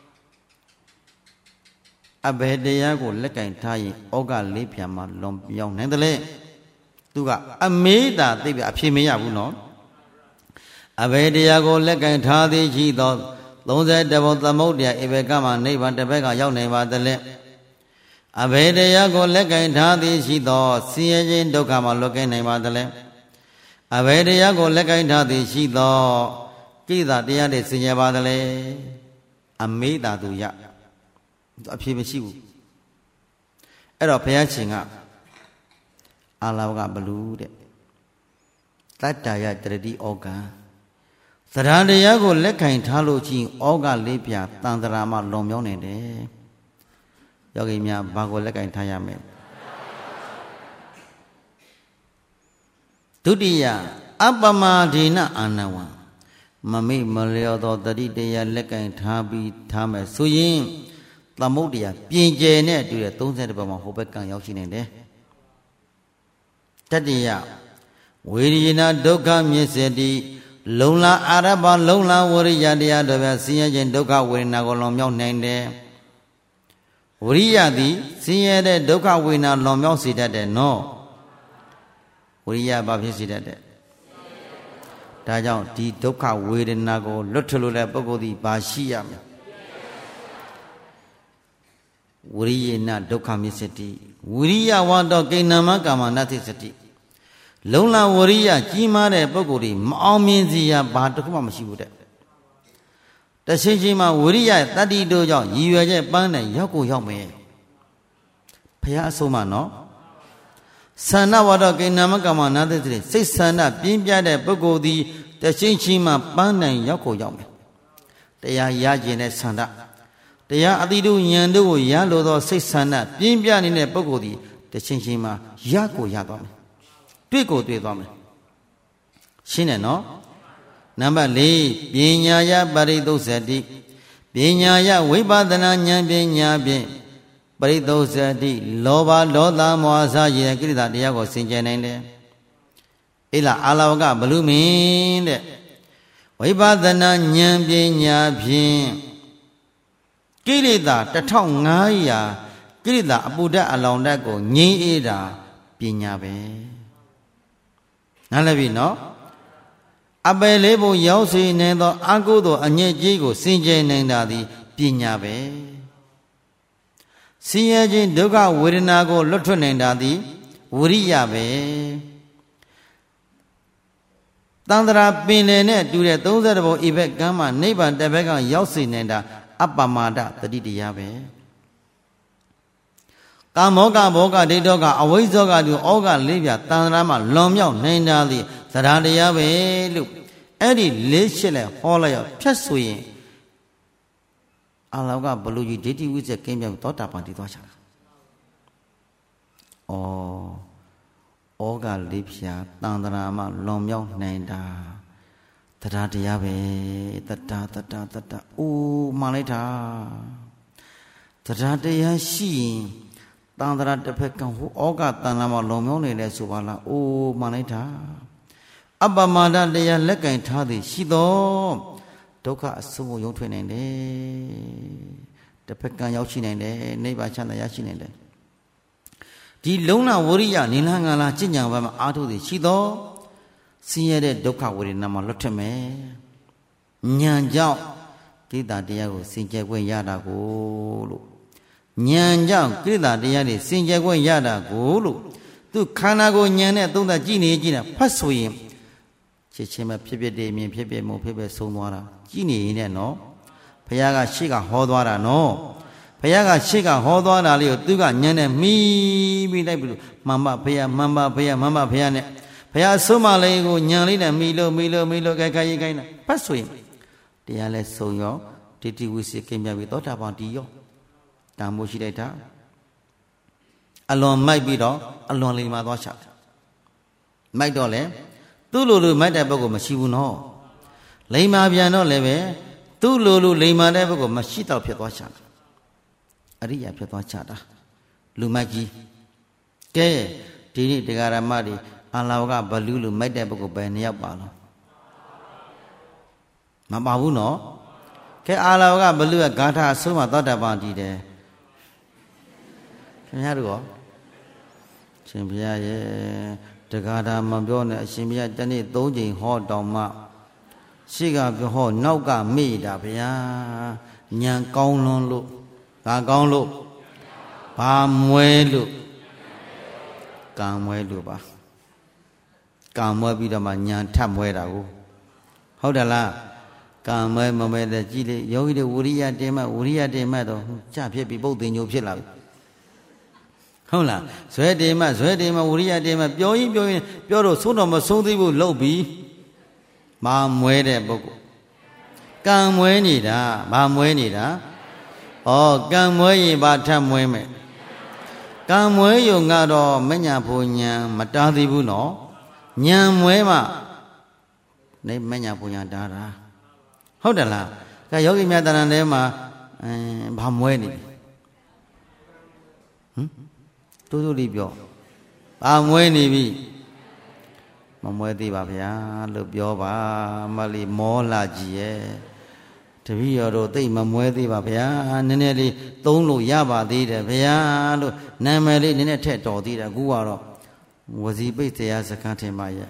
အဘယ်တရားကိုလက်ကင်ထားရင်ဩဃလေးပြန်မှလွန်ပြောင်းနိုင်တယ်လေသူကအမေးတာသိပြီအဖြေမရဘူးနော်အဘယ်တရားကိုလက်ကင်ထားသည်ရှိသော31ဘုံသမုဒ္ဒရာဧဘေကမှာနိဗ္ဗာန်တစ်ဘက်ကရောက်နိုင်ပါသလဲအဘယ်တရားကိုလက်ကင်ထားသည်ရှိသောဆင်းရဲခြင်းဒုက္ခမှာလွတ်ကင်းနိုင်ပါသလဲအဘယ်တရားကိုလက်ကင်ထားသည်ရှိသောကိလေသာတရားတွေဆင်ញပါသလဲအမေးတာသူရအဖြေမရှိဘူးအဲ့တော့ဘုရားရှင်ကအာလဝကဘလူတဲ့တတ္တယတရတိဩဃံသရဏတရားကိုလက်ကင်ထားလို့ချင်းဩဃလေးပြတန်တရာမှလွန်မြောင်းနေတယ်ယောဂီများဘာကိုလက်ကင်ထားရမလဲဒုတိယအပမဒေနအာနဝံမမိမလျောသောတတိတရားလက်ကင်ထားပြီးထားမယ်ဆိုရင်သမုဒ္ဒရာပြင်ကျယ်နဲ့တူတဲ့32ဘက်မှာဟိုဘက်ကံရောက်ရှိနေတယ်တတိယဝေရိယနာဒုက္ခမြစ္စေတိလုံလာအာရဘလုံလာဝရိယတရားတို့ပဲဆင်းရဲခြင်းဒုက္ခဝေဒနာကိုလွန်မြောက်နိုင်တယ်ဝရိယသည်ဆင်းရဲတဲ့ဒုက္ခဝေဒနာလွန်မြောက်စေတတ်တယ်နော်ဝရိယဘာဖြစ်စေတတ်တယ်ဒါကြောင့်ဒီဒုက္ခဝေဒနာကိုလွတ်ထလို့တဲ့ပုဂ္ဂိုလ်သည်ဘာရှိရမလဲဝရိယနာဒုက္ခမြစ္စေတိဝိရိယဝါတော့ကိဏ္ဏမကာမနတ္တိစတိလုံလဝရိယကြီးမားတဲ့ပုဂ္ဂိုလ်တွေမအောင်မြင်စီရဘာတစ်ခုမှမရှိဘူးတဲ့တချင်းချင်းမှာဝိရိယတတ္တိတို့ကြောင့်ရည်ရွယ်ချက်ပန်းနဲ့ရောက်ကိုရောက်မယ်ဘုရားအဆုံးမနော်သန္နဝါတော့ကိဏ္ဏမကာမနတ္တိစတိစိတ်ဆန္ဒပြင်းပြတဲ့ပုဂ္ဂိုလ်သည်တချင်းချင်းမှာပန်းနဲ့ရောက်ကိုရောက်မယ်တရားရကျင်တဲ့ဆန္ဒတရားအတိတုဉာဏ်တို့ကိုရလို့သောစိတ်ဆန္ဒပြင်းပြနေတဲ့ပုဂ္ဂိုလ်သည်တချင်းချင်းမှာရကိုရသွားမယ်တွေ့ကိုတွေ့သွားမယ်ရှင်းတယ်နော်နံပါတ်4ပညာယပရိသုဇတိပညာယဝိပဿနာဉာဏ်ပညာဖြင့်ပရိသုဇတိလောဘဒေါသမောဟစရည်ကိလေသာတရားကိုစင်ကြယ်နိုင်တယ်အေးလားအာလဝကဘလူမင်းတဲ့ဝိပဿနာဉာဏ်ပညာဖြင့်ကိလေသာ1500ကိလေသာအပူဓာတ်အလောင်ဓာတ်ကိုငြိမ်းအေးတာပညာပဲနားလည်ပြီနော်အပယ်လေးဘုံရောက်စေနိုင်သောအကုသိုလ်အညစ်အကြေးကိုစင်ကြယ်နိုင်တာသည်ပညာပဲဆင်းရဲခြင်းဒုက္ခဝေဒနာကိုလွတ်ထွက်နိုင်တာသည်ဝိရိယပဲတန္တရာပင်လယ်နဲ့တူတဲ့32ဘုံဤဘက်ကမ်းမှာနိဗ္ဗာန်တစ်ဘက်ကရောက်စေနိုင်တာအပမဒတတိတရားပဲကာမောကဘောကဒိဋ္ဌောကအဝိဇ္ဇောကတူဩဃလေးပြတန်ត្រာမှာလွန်မြောက်နိုင်တာသည်သရတရားပဲလို့အဲ့ဒီလေးရှစ်လဲဟောလိုက်ရဖြတ်ဆိုရင်အလောကဘလူကြီးဒိဋ္ဌိဝိဇ္ဇကင်းပြောင်းသောတာပန်တည်သွားချတာဩဃလေးပြတန်ត្រာမှာလွန်မြောက်နိုင်တာတရားတရားပဲတတအိုးမှန်လိုက်တာတရားတရားရှိရင်တန်ត្រာတစ်ဖက်ကဟိုဩဃတန်ត្រာမှာလုံမြောင်းနေလဲဆိုပါလားအိုးမှန်လိုက်တာအပမဒတရားလက်ကင်ထားသည်ရှိသောဒုက္ခအဆုံးကိုရုံထွေးနိုင်တယ်တစ်ဖက်ကရောက်ရှိနိုင်တယ်နိဗ္ဗာန်ချမ်းသာရရှိနိုင်တယ်ဒီလုံးလဝရိယနိလငါလာကျင့်ကြံဘက်မှာအားထုတ်သည်ရှိသောဆင်းရဲတဲ့ဒုက္ခဝေဒနာမှာလွတ်ထွက်မယ်ဉာဏ်ကြောင့်ကိလေသာတရားကိုစင်ကြယ်ခွင့်ရတာကိုလို့ဉာဏ်ကြောင့်ကိလေသာတရားတွေစင်ကြယ်ခွင့်ရတာကိုလို့သူခန္ဓာကိုဉာဏ်နဲ့သုံးသပ်ကြည့်နေဖတ်ဆိုရင်ချက်ချင်းပဲဖြစ်ဖြစ်တည်မြင်ဖြစ်ဖြစ်မှုဖြစ်ဖြစ်ဆုံးသွားတာကြည့်နေရင်လည်းနော်ဘုရားကရှေ့ကဟောသွားတာနော်ဘုရားကရှေ့ကဟောသွားတာလေးကိုသူကဉာဏ်နဲ့မှီးပြီးလိုက်ပြီးလို့မှန်ပါဘုရားမှန်ပါဘုရားမှန်ပါဘုရားနဲ့ဘုရားဆုံးမလေးကိုညံလေးနဲ့မိလို့ခိုင်ခိုင်ဖတ်ဆိုရင်တရားလဲစုံရောဒိဋ္ဌိဝိသေကိမြတ်ပြီးသောတာပန်တည်ရောတန်ဖို့ရှိလိုက်တာအလွန်မိုက်ပြီးတော့အလွန်လေးမှာသွားချမိုက်တော့လေသူ့လိုမိုက်တဲ့ပုဂ္ဂိုလ်မရှိဘူးနော်လိမ္မာပြန်တော့လည်းပဲသူ့လိုလိမ္မာတဲ့ပုဂ္ဂိုလ်မရှိတော့ဖြစ်သွားချတာအရိယာဖြစ်သွားချတာလူမိုက်ကြီးကဲဒီနေ့တရားဓမ္မတွေအာလာဝကဘလူးလူမိုက်တဲ့ပုဂ္ဂိုလ်ပဲနှစ်ယောက်ပါလို့မပါဘူးနော်ကဲအာလာဝကဘလူးကဂါထာအဆုံးမှာသောတာပန်တည်တယ်ခင်ဗျားတို့ရောရှင်ဘုရားရဲ့တက္ကတာမပြောနဲ့အရှင်ဘုရားတနေ့3ချိန်ဟောတော်မှရှိကပြောဟောနောက်ကမေ့တာဗျာညံကောင်းလွန်းလို့ဘာကောင်းလို့ဘာမွဲလို့ကံမွဲလို့ပါကံမွဲပြီးတော့မှညံထပ်မွဲတာကိုဟုတ်တယ်လားကံမွဲမမွဲတဲ့ကြည့်လေယောဂီတွေဝိရိယတင်မှတော့ကြဖြစ်ပြီးပုတ်တင်ညိုဖြစ်လာပြီဟုတ်လားဇွဲတင်မှဝိရိယတင်မှပြောရင်ပြောတော့ဆုံးတော့မဆုံးသေးဘူးလှုပ်ပြီးမမွဲတဲ့ပုဂ္ဂိုလ်ကံမွဲနေတာဘာမွဲနေတာဩကံမွဲရင်ဘာထပ်မွဲမယ်ကံမွဲယုံကတော့မညာဖို့ညာမတားသေးဘူးနော်ညာမွဲမှနေမညာဖို့ညာတားတာဟုတ်တယ်လားကဲယောဂီများတဏ္ဍာထဲမှာဘာမွဲနေလဲတိုးလေးပြောဘာမွဲနေပြီမမွဲသေးပါဗျာလို့ပြောပါမလေးမောလာကြီးရဲ့တပည့်တော်တို့သိမမွဲသေးပါဗျာနည်းနည်းလေးသုံးလို့ရပါသေးတယ်ဗျာလို့နာမည်လေးနည်းနည်းထက်တော်သေးတယ်အခုကတော့ဝစီပိတ်တရားစခန်းထင်ပါရဲ့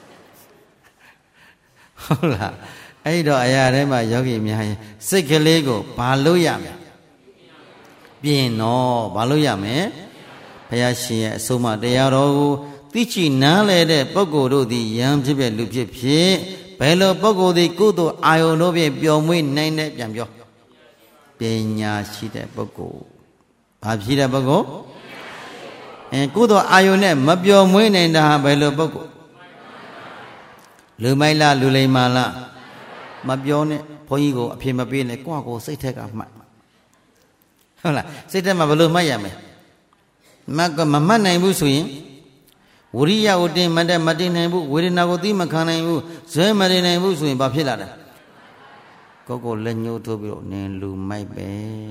ဟုတ်လားအဲ့တော့အရာထဲမှာယောဂီများရင်စိတ်ကလေးကိုဘာလို့ရမလဲပြင်တော့ဘာလို့ရမလဲဘုရားရှင်ရဲ့အဆုံးအမတရားတော်ကိုသိချနားလဲတဲ့ပုဂ္ဂိုလ်တို့သည်ယံဖြစ်ဖြစ်လူဖြစ်ဖြစ်ဘယ်လိုပုဂ္ဂိုလ်သည်ကုသိုလ်အာယုန်တို့ဖြင့်ပျော်မွေ့နိုင်တဲ့ပြန်ပြောပညာရှိတဲ့ပုဂ္ဂိုလ်ဘာဖြစ်တဲ့ပုဂ္ဂိုလ်ကုသိုလ်အာယုန်နဲ့မပျော်မွေ့နိုင်တာဘယ်လိုပုဂ္ဂိုလ်လူမိုက်လားလူလိမ္မာလားမပြောနဲ့ဘုန်းကြီးကိုအဖြစ်မပေးနဲ့ကိုယ့်ကိုစိတ်ထက်ကမှတ်ဟုတ်လားစိတ်ထက်မှာဘယ်လိုမှတ်ရမလဲမမှတ်နိုင်ဘူးဆိုရင်ဝိရိယကိုတင်မတင်နိုင်ဘူးဝေဒနာကိုသိမခံနိုင်ဘူးဇွဲမတင်နိုင်ဘူးဆိုရင်ဘာဖြစ်လာလဲကိုလက်ညှိုးထိုးပြီးတော့နင်လူမိုက်ပဲ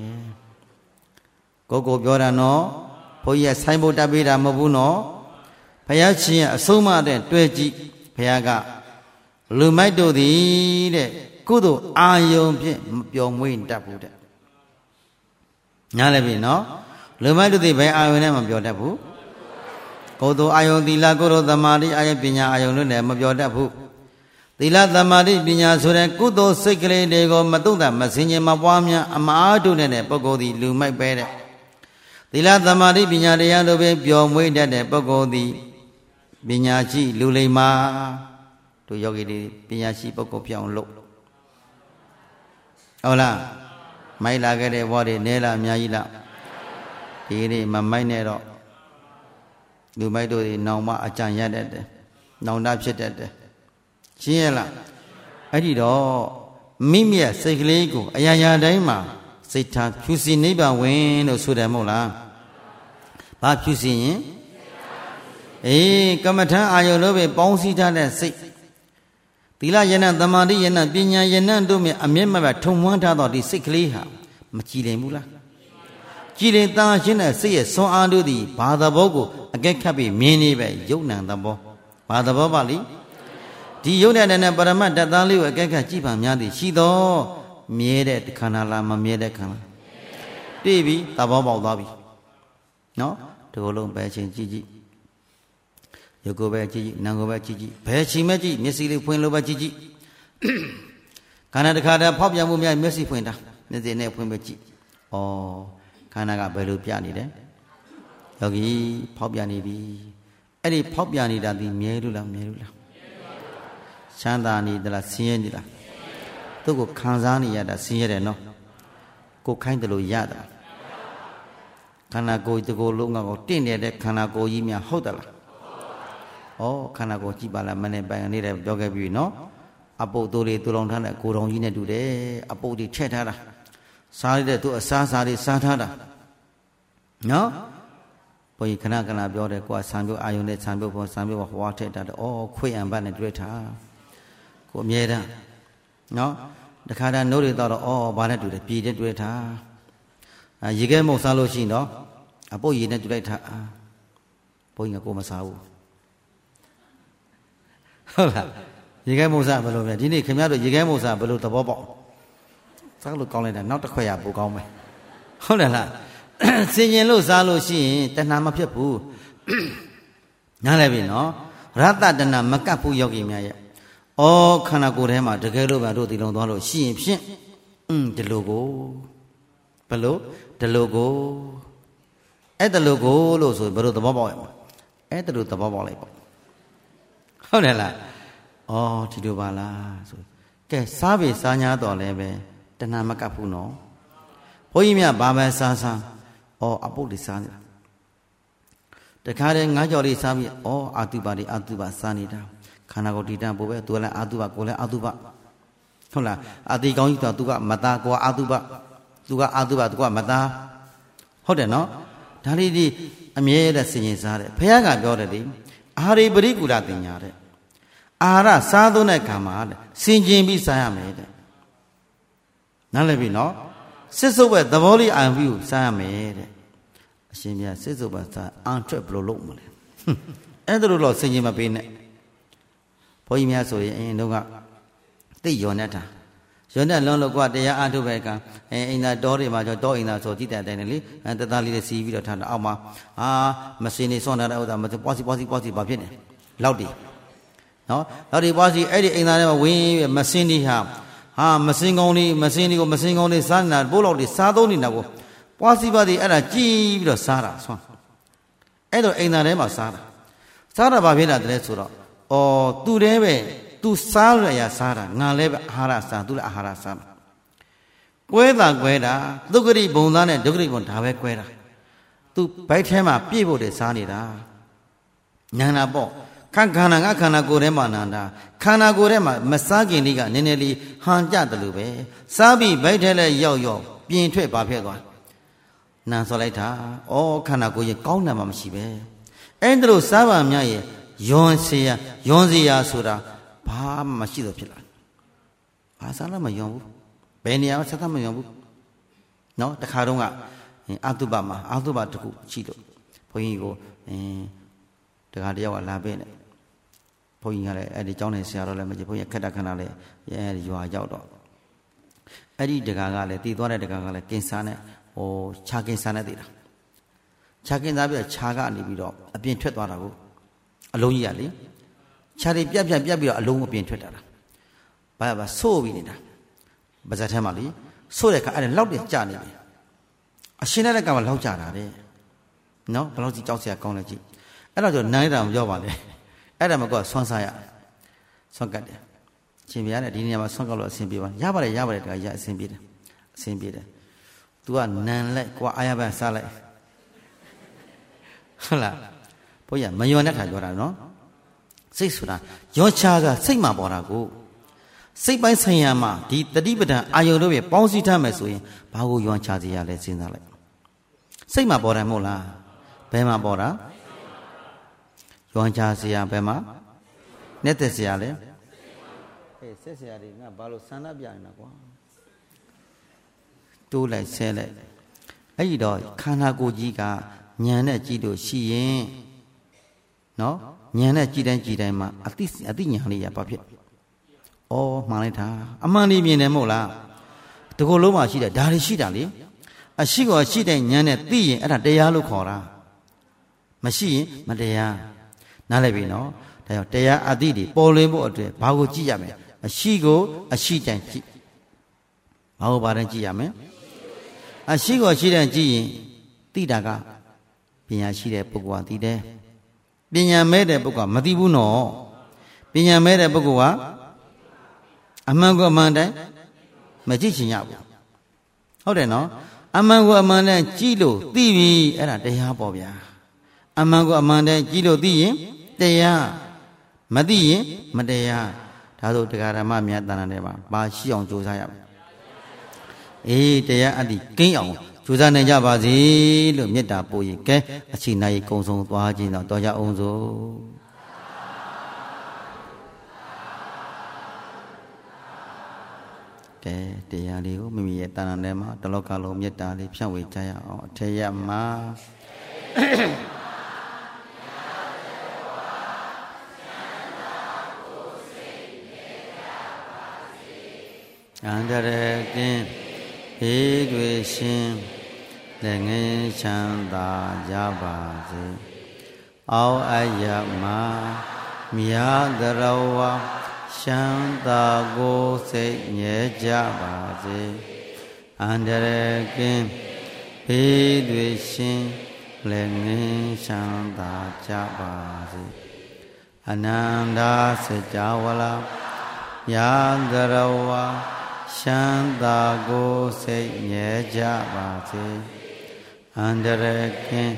ကိုပြောတာနော်ဘုန်းကြီးကဆိုင်းဖို့တက်ပေးတာမဟုတ်ဘူးနော်ဘုရားရှင်ရဲ့အဆုံးအမတဲ့တွေ့ကြည့်ဘုရားကလူမိုက်တို့သည်တဲ့ကုသိုလ်အာယုံဖြင့်မပျော်မွေ့တတ်ဘူးတဲ့ညားလည်းပြီနော်လူမိုက်တို့သည်ဘယ်အာယုံနဲ့မပျော်တတ်ဘူးကုသိုလ်အာယုံသီလကုသိုလ်သမာဓိအာယုံပညာအာယုံတို့နဲ့မပျော်တတ်ဘူးသီလသမာဓိပညာဆိုတဲ့ကုသိုလ်စိတ်ကလေးတွေကိုမတုံ့တာမစင်ကြင်မပွားများအမှားတို့နဲ့ပုဂ္ဂိုလ်သည်လူမိုက်ပဲတဲ့သီလသမာဓိပညာတရားတို့ပဲပျော်မွေ့တတ်တဲ့ပုဂ္ဂိုလ်သည်ပညာရှိလူလိမ္မာတို့ယောဂီတွေပညာရှိပုဂ္ဂိုလ်ပြောင်းလို့ဟုတ်လားမိုက်လာခဲ့တဲ့ဘောတွေနဲလားအများကြီးလားဒီနေ့မမိုက်နဲ့တော့လူမိုက်တို့တွေနောင်မအကြံရတတ်တယ်နောင်တဖြစ်တတ်တယ်ရှင်းရလားအဲ့ဒီတော့မိမိရဲ့စိတ်ကလေးကိုအရာရာတိုင်းမှာစိတ်ထားဖြူစင်နိဗ္ဗာန်ဝင်လို့ဆိုတယ်မဟုတ်လားဘာဖြူစင်ရင်ကမ္မထံအာယုံတို့ပဲပေါင်းစည်းထားတဲ့စိတ်သီလယနာသမာဓိယနာပညာယနာတို့မြအမြင့်မဲ့ထုံမွမ်းထားတော့ဒီစိတ်ကလေးဟာမကြည်လင်ဘူးလားကြည်လင်သားရှင်းတဲ့စိတ်ရဲ့ဆွမ်းအားတို့သည်ဘာသဘောကိုအကဲခတ်ပြီးမြင်နေပဲယုံနံသဘောဘာသဘောပါလိဒီယုံတဲ့ပရမတ်တသားလေးကိုအကဲခတ်ကြည့်ပါများသည်ရှိတော့မြဲတဲ့ခန္ဓာလားမမြဲတဲ့ခန္ဓာသိပြီသဘောပေါက်သွားပြီနော်ဒီလိုလုံးပဲချင်းကြည့်ရုပ်ကိုပဲကြည့်နာမ်ကိုပဲကြည့်ဘယ်ချိန်မှကြည့်မျက်စိလေးဖွင့်လို့ပဲကြည့်ခန္ဓာတစ်ခါတည်းဖောက်ပြန်မှုများမျက်စိဖွင့်တာမျက်စိနဲ့ဖွင့်ပဲကြည့်ဩခန္ဓာကဘယ်လိုပြနေတယ်ယောဂီဖောက်ပြန်နေပြီအဲ့ဒီဖောက်ပြန်နေတာဒီမြဲလို့လားချမ်းသာနေသလားဆင်းရဲနေလားသူ့ကိုခံစားနေရတာဆင်းရဲတယ်နော်ကိုခိုင်းတယ်လို့ရတာခန္ဓာကိုယ်တကိုယ်လုံးကတင့်နေတဲ့ခန္ဓာကိုယ်ကြီးများဟုတ်တယ်လားခန္ဓာကိုယ်ကြည့်ပါလားမနေ့ပိုင်းနေ့တည်းပြောခဲ့ပြီနော်အပုပ်တို့တွေတူလောင်ထားတဲ့ကိုယ်တော်ကြီးနဲ့တူတယ်အပုပ်တွေထည့်ထားတာစားရတဲ့သူအစားစားတွေစားထားတာနော်ဘုန်းကြီးခဏခဏပြောတယ်ကိုကဆံပြုတ်အာယုန်နဲ့ဆံပြုတ်ဖို့ဆံပြုတ်ဟောထက်တာခွေအံပတ်နဲ့တွေ့ထားကိုအမြဲတမ်းနော်တခါတည်းနိုးတွေတော့ဘာနဲ့တွေ့တယ်ပြည်တဲ့တွေ့ထားရေခဲမုတ်စားလို့ရှိရင်တော့အပုတ်ရည်နဲ့တွေ့လိုက်ထားဘုန်းကြီးကကိုမစားဘူးဟုတ်လားရေခဲမုတ်စားဘယ်လိုလဲဒီနေ့ခင်ဗျားတို့ရေခဲမုတ်စားဘယ်လိုသဘောပေါက်စားလို့ကောင်းလိုက်တာနောက်တစ်ခွက်ရပိုကောင်းမယ်ဟုတ်တယ်လားစင်ကျင်လို့စားလို့ရှိရင်တဏှာမဖြစ်ဘူးနားလည်ပြီနော်ရတ္တတဏှာမကပ်ဘူးယောဂီများရဲ့ခန္ဓာကိုယ်ထဲမှာတကယ်လို့ဗျာတို့ဒီလုံးသွားလို့ရှိရင်ဖြင့်ဒီလိုကိုဘယ်လိုဒီလိုကိုအဲ့ဒီလိုကိုလို့ဆိုဘယ်လိုသဘောပေါက်ရမလဲအဲ့ဒီလိုသဘောပေါက်လိုက်ပေါ့ဟုတ်တယ်လားဒီလိုပါလားဆိုကဲစားပြီစား냐တော့လည်းပဲတဏှာမကပ်ဘူးနော်ဘုန်းကြီးများဘာပဲစားအပုတ်လေးစားနေတာတခါတည်းငါးကြော်လေးစားပြီးအာတုပါတွေအာတုပါစားနေတာခန္ဓာကိုယ်တည်တံ့ပို့ပဲသူကလည်းအာတုပါကိုယ်လည်းအာတုပါဟုတ်လားအာတိကောင်းကြီးတော့သူကမသားကိုကအာတုပါသူကအာတုပါသူကမသားဟုတ်တယ်နော်ဒါလေးဒီအမြဲတည်းစင်ရင်စားတယ်ဘုရားကပြောတယ်လေအာရိပရိကူလာတင်ညာတဲ့အာဟာရစားသုံးတဲ့ခါမှာစင်ကျင်ပြီးစားရမယ်တဲ့နားလည်ပြီနော်စစ်စုပ်ပဲသဘောလေးအာရုံပြီးစားရမယ်တဲ့အရှင်မြတ်စစ်စုပ်ပဲစားအန်ထွက်ဘလို့လုပ်မလဲအဲ့ဒါလို့တော့စင်ကျင်မပေးနဲ့ဘုန်းကြီးများဆိုရင်အရင်တုန်းကသိယောနေတာယောနေလုံးလို့ကတရားအားထုတ်ပဲကအိမ်သာတောတွေမှာတောအိမ်သာဆိုကြည့်တဲ့အတိုင်းလေတသားလေးစီးပြီးတော့ထားတာအောက်မှာမစင်နေစွန့်ထားတဲ့ဥစ္စာမပွားစီဘာဖြစ်နေလောက်တည်နော်လောက်တည်ပွားစီအဲ့ဒီအိမ်သာထဲမှာဝင်မစင်နေမစင်ကောင်းလေးမစင်လေးကိုမစင်ကောင်းလေးစားနေတာဘိုးလောက်လေးစားသုံးနေတာကိုပွားစီပါဒီအဲ့ဒါကြည်ပြီးတော့စားတာဆွမ်းအဲ့တော့အိမ်သာထဲမှာစားတာဘာဖြစ်လာတယ်ဆိုတော့သူတည်းပဲသူစားရရစားတာငါလည်းပဲအာဟာရစားသူလည်းအာဟာရစားမှာကွဲတာဒုက္ခရိဘုံသားနဲ့ဒုက္ခရိဘုံဒါပဲကွဲတာသူဘိုက်ထဲမှာပြည့်ဖို့တည်းစားနေတာညာနာပေါ့ခန္ဓာငါခန္ဓာကိုယ်ထဲမှာနာတာခန္ဓာကိုယ်ထဲမှာမစားခင်လေးကနည်းနည်းလေးဟန်ကြတယ်လို့ပဲစားပြီးဘိုက်ထဲလဲရောက်ပြင်ထွက်ပါဖြစ်သွားနန်ဆော်လိုက်တာခန္ဓာကိုယ်ရင်ကောင်းတယ်မှမရှိပဲအဲ့ဒါလို့စားပါများရဲ့ယွန်စီယာဆိုတာဘာမှမရှိတော့ဖြစ်လာဘာစားလို့မယွန်ဘူးဘယ်နေရာမှာဆက်သမယွန်ဘူးနော်တခါတော့ကအတုပမှာအတုပတခုရှိလို့ဘုန်းကြီးကိုတခါတယောက်ကလာပေးတယ်ဘုန်းကြီးကလည်းအဲ့ဒီကျောင်းနေဆရာတော်လည်းမကြည့်ဘုန်းကြီးခက်တာခဏလည်းရွာရောက်တော့အဲ့ဒီတခါကလည်းတည်သွားတဲ့တခါကလည်းကင်ဆာနဲ့ခြာကင်ဆာနဲ့တည်တာခြာကင်ဆာပြီးတော့ခြာကနေပြီးတော့အပြင်ထွက်သွားတာကိုအလုံးကြီးရလေခြာတွေပြတ်ပြီးတော့အလုံးအပြင်ထွက်တာလားဘာဆိုးပြီးနေတာပါဇက်ထဲမှာလေဆိုးတဲ့ခါအဲ့ဒါလောက်တင်ကြာနေပြီအရှင်တဲ့ကမှလောက်ကြာတာတဲ့နော်ဘယ်လောက်ကြီးကြောက်စရာကောင်းလဲကြည့်အဲ့တော့နိုင်တာမပြောပါနဲ့အဲ့ဒါမကောဆွမ်းစားရဆွမ်းကတ်တယ်ရှင်ပြရတယ်ဒီနေရာမှာဆွမ်းကောက်လို့အဆင်ပြေပါရပါတယ်တခါရအဆင်ပြေတယ် तू ကနန်လိုက်ကိုအာရပန်စားလိုက်ဟုတ်လားဘုရားမယွန်တဲ့ခါပြောတာနော်စိတ်ဆိုတာယောချာကစိတ်မှာပေါ်တာကိုစိတ်ပိုင်းဆိုင်ရာမှာဒီတတိပဒံအာယုံတို့ပဲပေါင်းစည်းထားမယ်ဆိုရင်ဘာကိုယွန်ချစေရလဲစဉ်းစားလိုက်စိတ်မှာပေါ်တယ်မဟုတ်လားဘယ်မှာပေါ်တာယွန်ချစေရဘယ်မှာနဲ့သက်စေရလဲဆက်စေရတွေငါဘာလို့ဆန္ဒပြနေတာကွာတိုးလိုက်ဆဲလိုက်အဲ့ဒီတော့ခန္ဓာကိုယ်ကြီးကဉာဏ်နဲ့ကြည့်လို့ရှိရင်နော်ဉာဏ်နဲ့ကြည့်တိုင်းမှာအသိဉာဏ်လေးရပါဖြစ်မှန်လိုက်တာအမှန်လေးမြင်တယ်မဟုတ်လားဒီကိုယ်လုံးမှာရှိတယ်ဒါတွေရှိတာလေအရှိကောရှိတဲ့ဉာဏ်နဲ့သိရင်အဲ့ဒါတရားလို့ခေါ်တာမရှိရင်မတရားနားလည်ပြီနော်ဒါကြောင့်တရားအသိတွေပေါ်လွင်ဖို့အတွက်ဘာကိုကြည့်ရမလဲအရှိကိုအရှိတိုင်းကြည့်ဘာကိုဘာတိုင်းကြည့်ရမလဲအရှိကိုရှိတဲ့ကြည့်ရင်သိတာကပညာရှိတဲ့ပုဂ္ဂိုလ်ကသိတယ်ပညာမဲ့တဲ့ပုဂ္ဂိုလ်ကမသိဘူးနော်ပညာမဲ့တဲ့ပုဂ္ဂိုလ်ကအမှန်ကိုအမှန်တိုင်းမကြည့်ချင်ရဘူးဟုတ်တယ်နော်အမှန်ကိုအမှန်တိုင်းကြည့်လို့သိပြီအဲ့ဒါတရားပေါ့ဗျာအမှန်ကိုအမှန်တိုင်းကြည့်လို့သိရင်တရားမသိရင်မတရားဒါဆိုတရားဓမ္မများတဏ္ဍာထဲမှာဘာရှိအောင်ကြိုးစားရမလဲတရားအတ္တိကိန်းအောင်ကျိုးစားနိုင်ကြပါစေလို့မေတ္တာပို့ရင်ကဲအချိန်နိုင်ကုံဆုံးသွားခြင်းတော့တော်ကြအောင်စို့ကဲတရားလေးကိုမိမိရဲ့တဏ္ဍာထဲမှာတလောကလုံးမေတ္တာလေးဖြန့်ဝေကြရအောင်အထေရမှာအန္တရာယ်ကင်းဘေးတွေရှင်လက်ငင်းချမ်းသာကြပါစေအောက်အယမှာမြာတရဝရှမ်းသာကိုစိတ်ငြဲကြပါစေအန္တရာယ်ကင်းဘေးတွေရှင်လက်ငင်းချမ်းသာကြပါစေအနန္တစကြဝဠာမြာတရဝရှမ်းသာကိုစိတ်ငြဲကြပါစေအန္တရာယ်ကင်း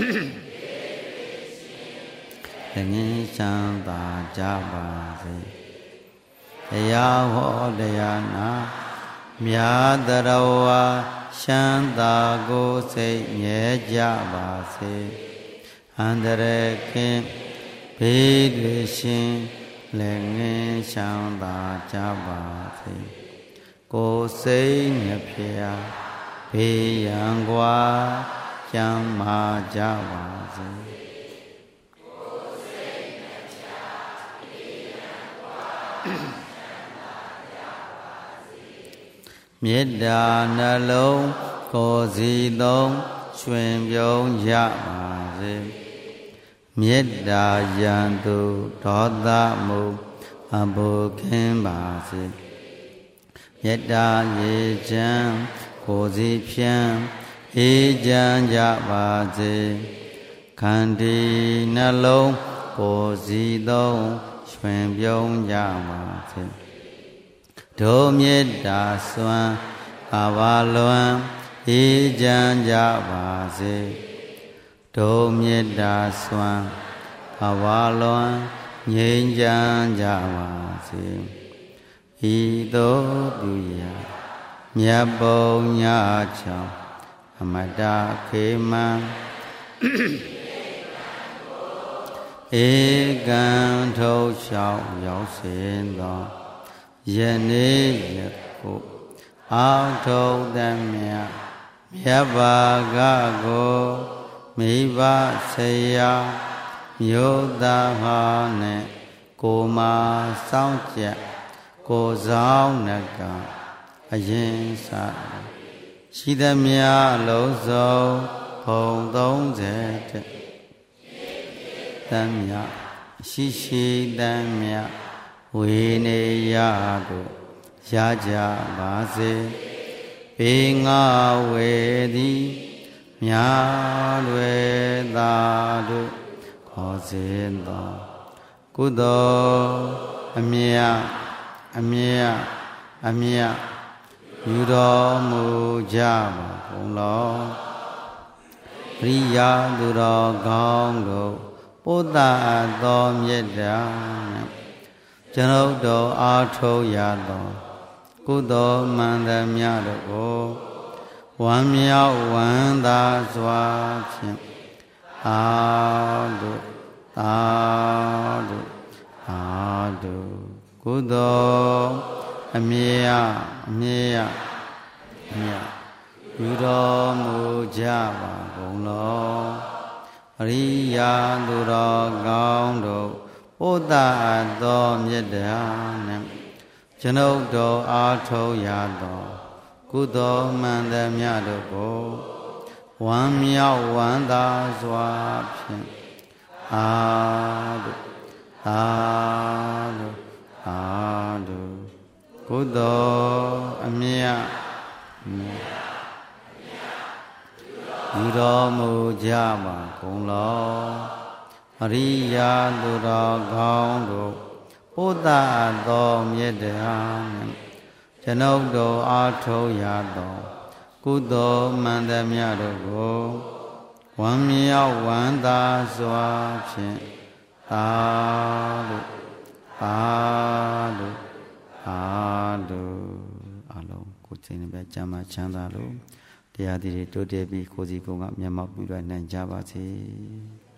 ငြိမ်းချမ်းသာကြပါစေတရားဟောတရားနာမြတ်တရဝရှမ်းသာကိုစိတ်ငြဲကြပါစေအန္တရာယ်ကင်းဘေးတွေရှင်လက်ငင်းချမ်းသာကြပါစေကိုယ်စိတ်နှဖျားဘေးရန်ကွာကျမ်းမာကြပါစေကိုယ်စိတ်နှဖျားဘေးရန်ကွာကျမ်းမာကြပါစေမေတ္တာနှလုံးကိုယ်စီသုံးရွှင်ပြုံးကြပါစေမေတ္တာယံသူဒေါသမုအဘုခင်ပါစေမေတ္တာရေချမ်းကိုယ်စီဖြန်းအေးချမ်းကြပါစေခန္တီနှလုံးကိုယ်စီသုံးရွှင်ပြုံးကြပါစေဒုမေတ္တာစွမ်းဘာဝလွန်အေးချမ်းကြပါစေဒုမေတ္တာစွမ်းဘာဝလွန်ငြိမ်းချမ်းကြပါစေဤသို့ပြုရာမြတ်ပုံညာချောင်းအမတခေမံဧကံထုတ်လျှောက်ရောက်စဉ်သောယနေ့ယခုအောက်ထုတ်သမျှမြတ်ဘာကကိုမိဘဆရာမြို့သားဟာနဲ့ကိုမာစောင့်ကြကိုဆောင်နကအရင်စားရှိသမျှလုံးစုံဘုံ30တမ်းမြရှိတမ်းမြဝေနေရတို့ရကြပါစေပေငါဝေသည်မြာလွယ်သာတို့ခေါ်စဉ်သောကုသိုလ်အမြတ်ယူတော်မူကြပါကုန်လောပရိယာသူတော်ကောင်းတို့ပုဒ္ဒသောမေတ္တာနဲ့ကျွန်ုပ်တို့အားထုတ်ရသောကုသိုလ်မှန်သမျှတို့ကိုဝမ်းမြောက်ဝမ်းသာစွာဖြင့်အာတုကုသိုလ်အမြတ်ယူတော်မူကြပါကုန်လောအရိယာသူတော်ကောင်းတို့ပုဒ္ဒသောမေတ္တာနဲ့ကျွန်ုပ်တို့အားထုတ်ရသောကုသိုလ်မှန်သမျှတို့ကိုဝမ်းမြောက်ဝမ်းသာစွာဖြင့်အာတုကုသိုလ်အမြတ်ယူတော်မူကြပါကုန်လောအရိယာသူတော်ကောင်းတို့ပုဒ္ဒသောမေတ္တာနဲ့ကျွန်ုပ်တို့အားထုတ်ရသောကုသိုလ်မှန်သမျှတို့ကိုဝမ်းမြောက်ဝမ်းသာစွာဖြင့်သာဓုအလုံးကိုယ်ချင်းနဲ့ပဲကျမ်းမာချမ်းသာလို့တတရားသည်တွေတိုးတက်ပြီးကိုယ်စီကိုယ်ကမျက်မှောက်ပြုရနိုင်ကြပါစေ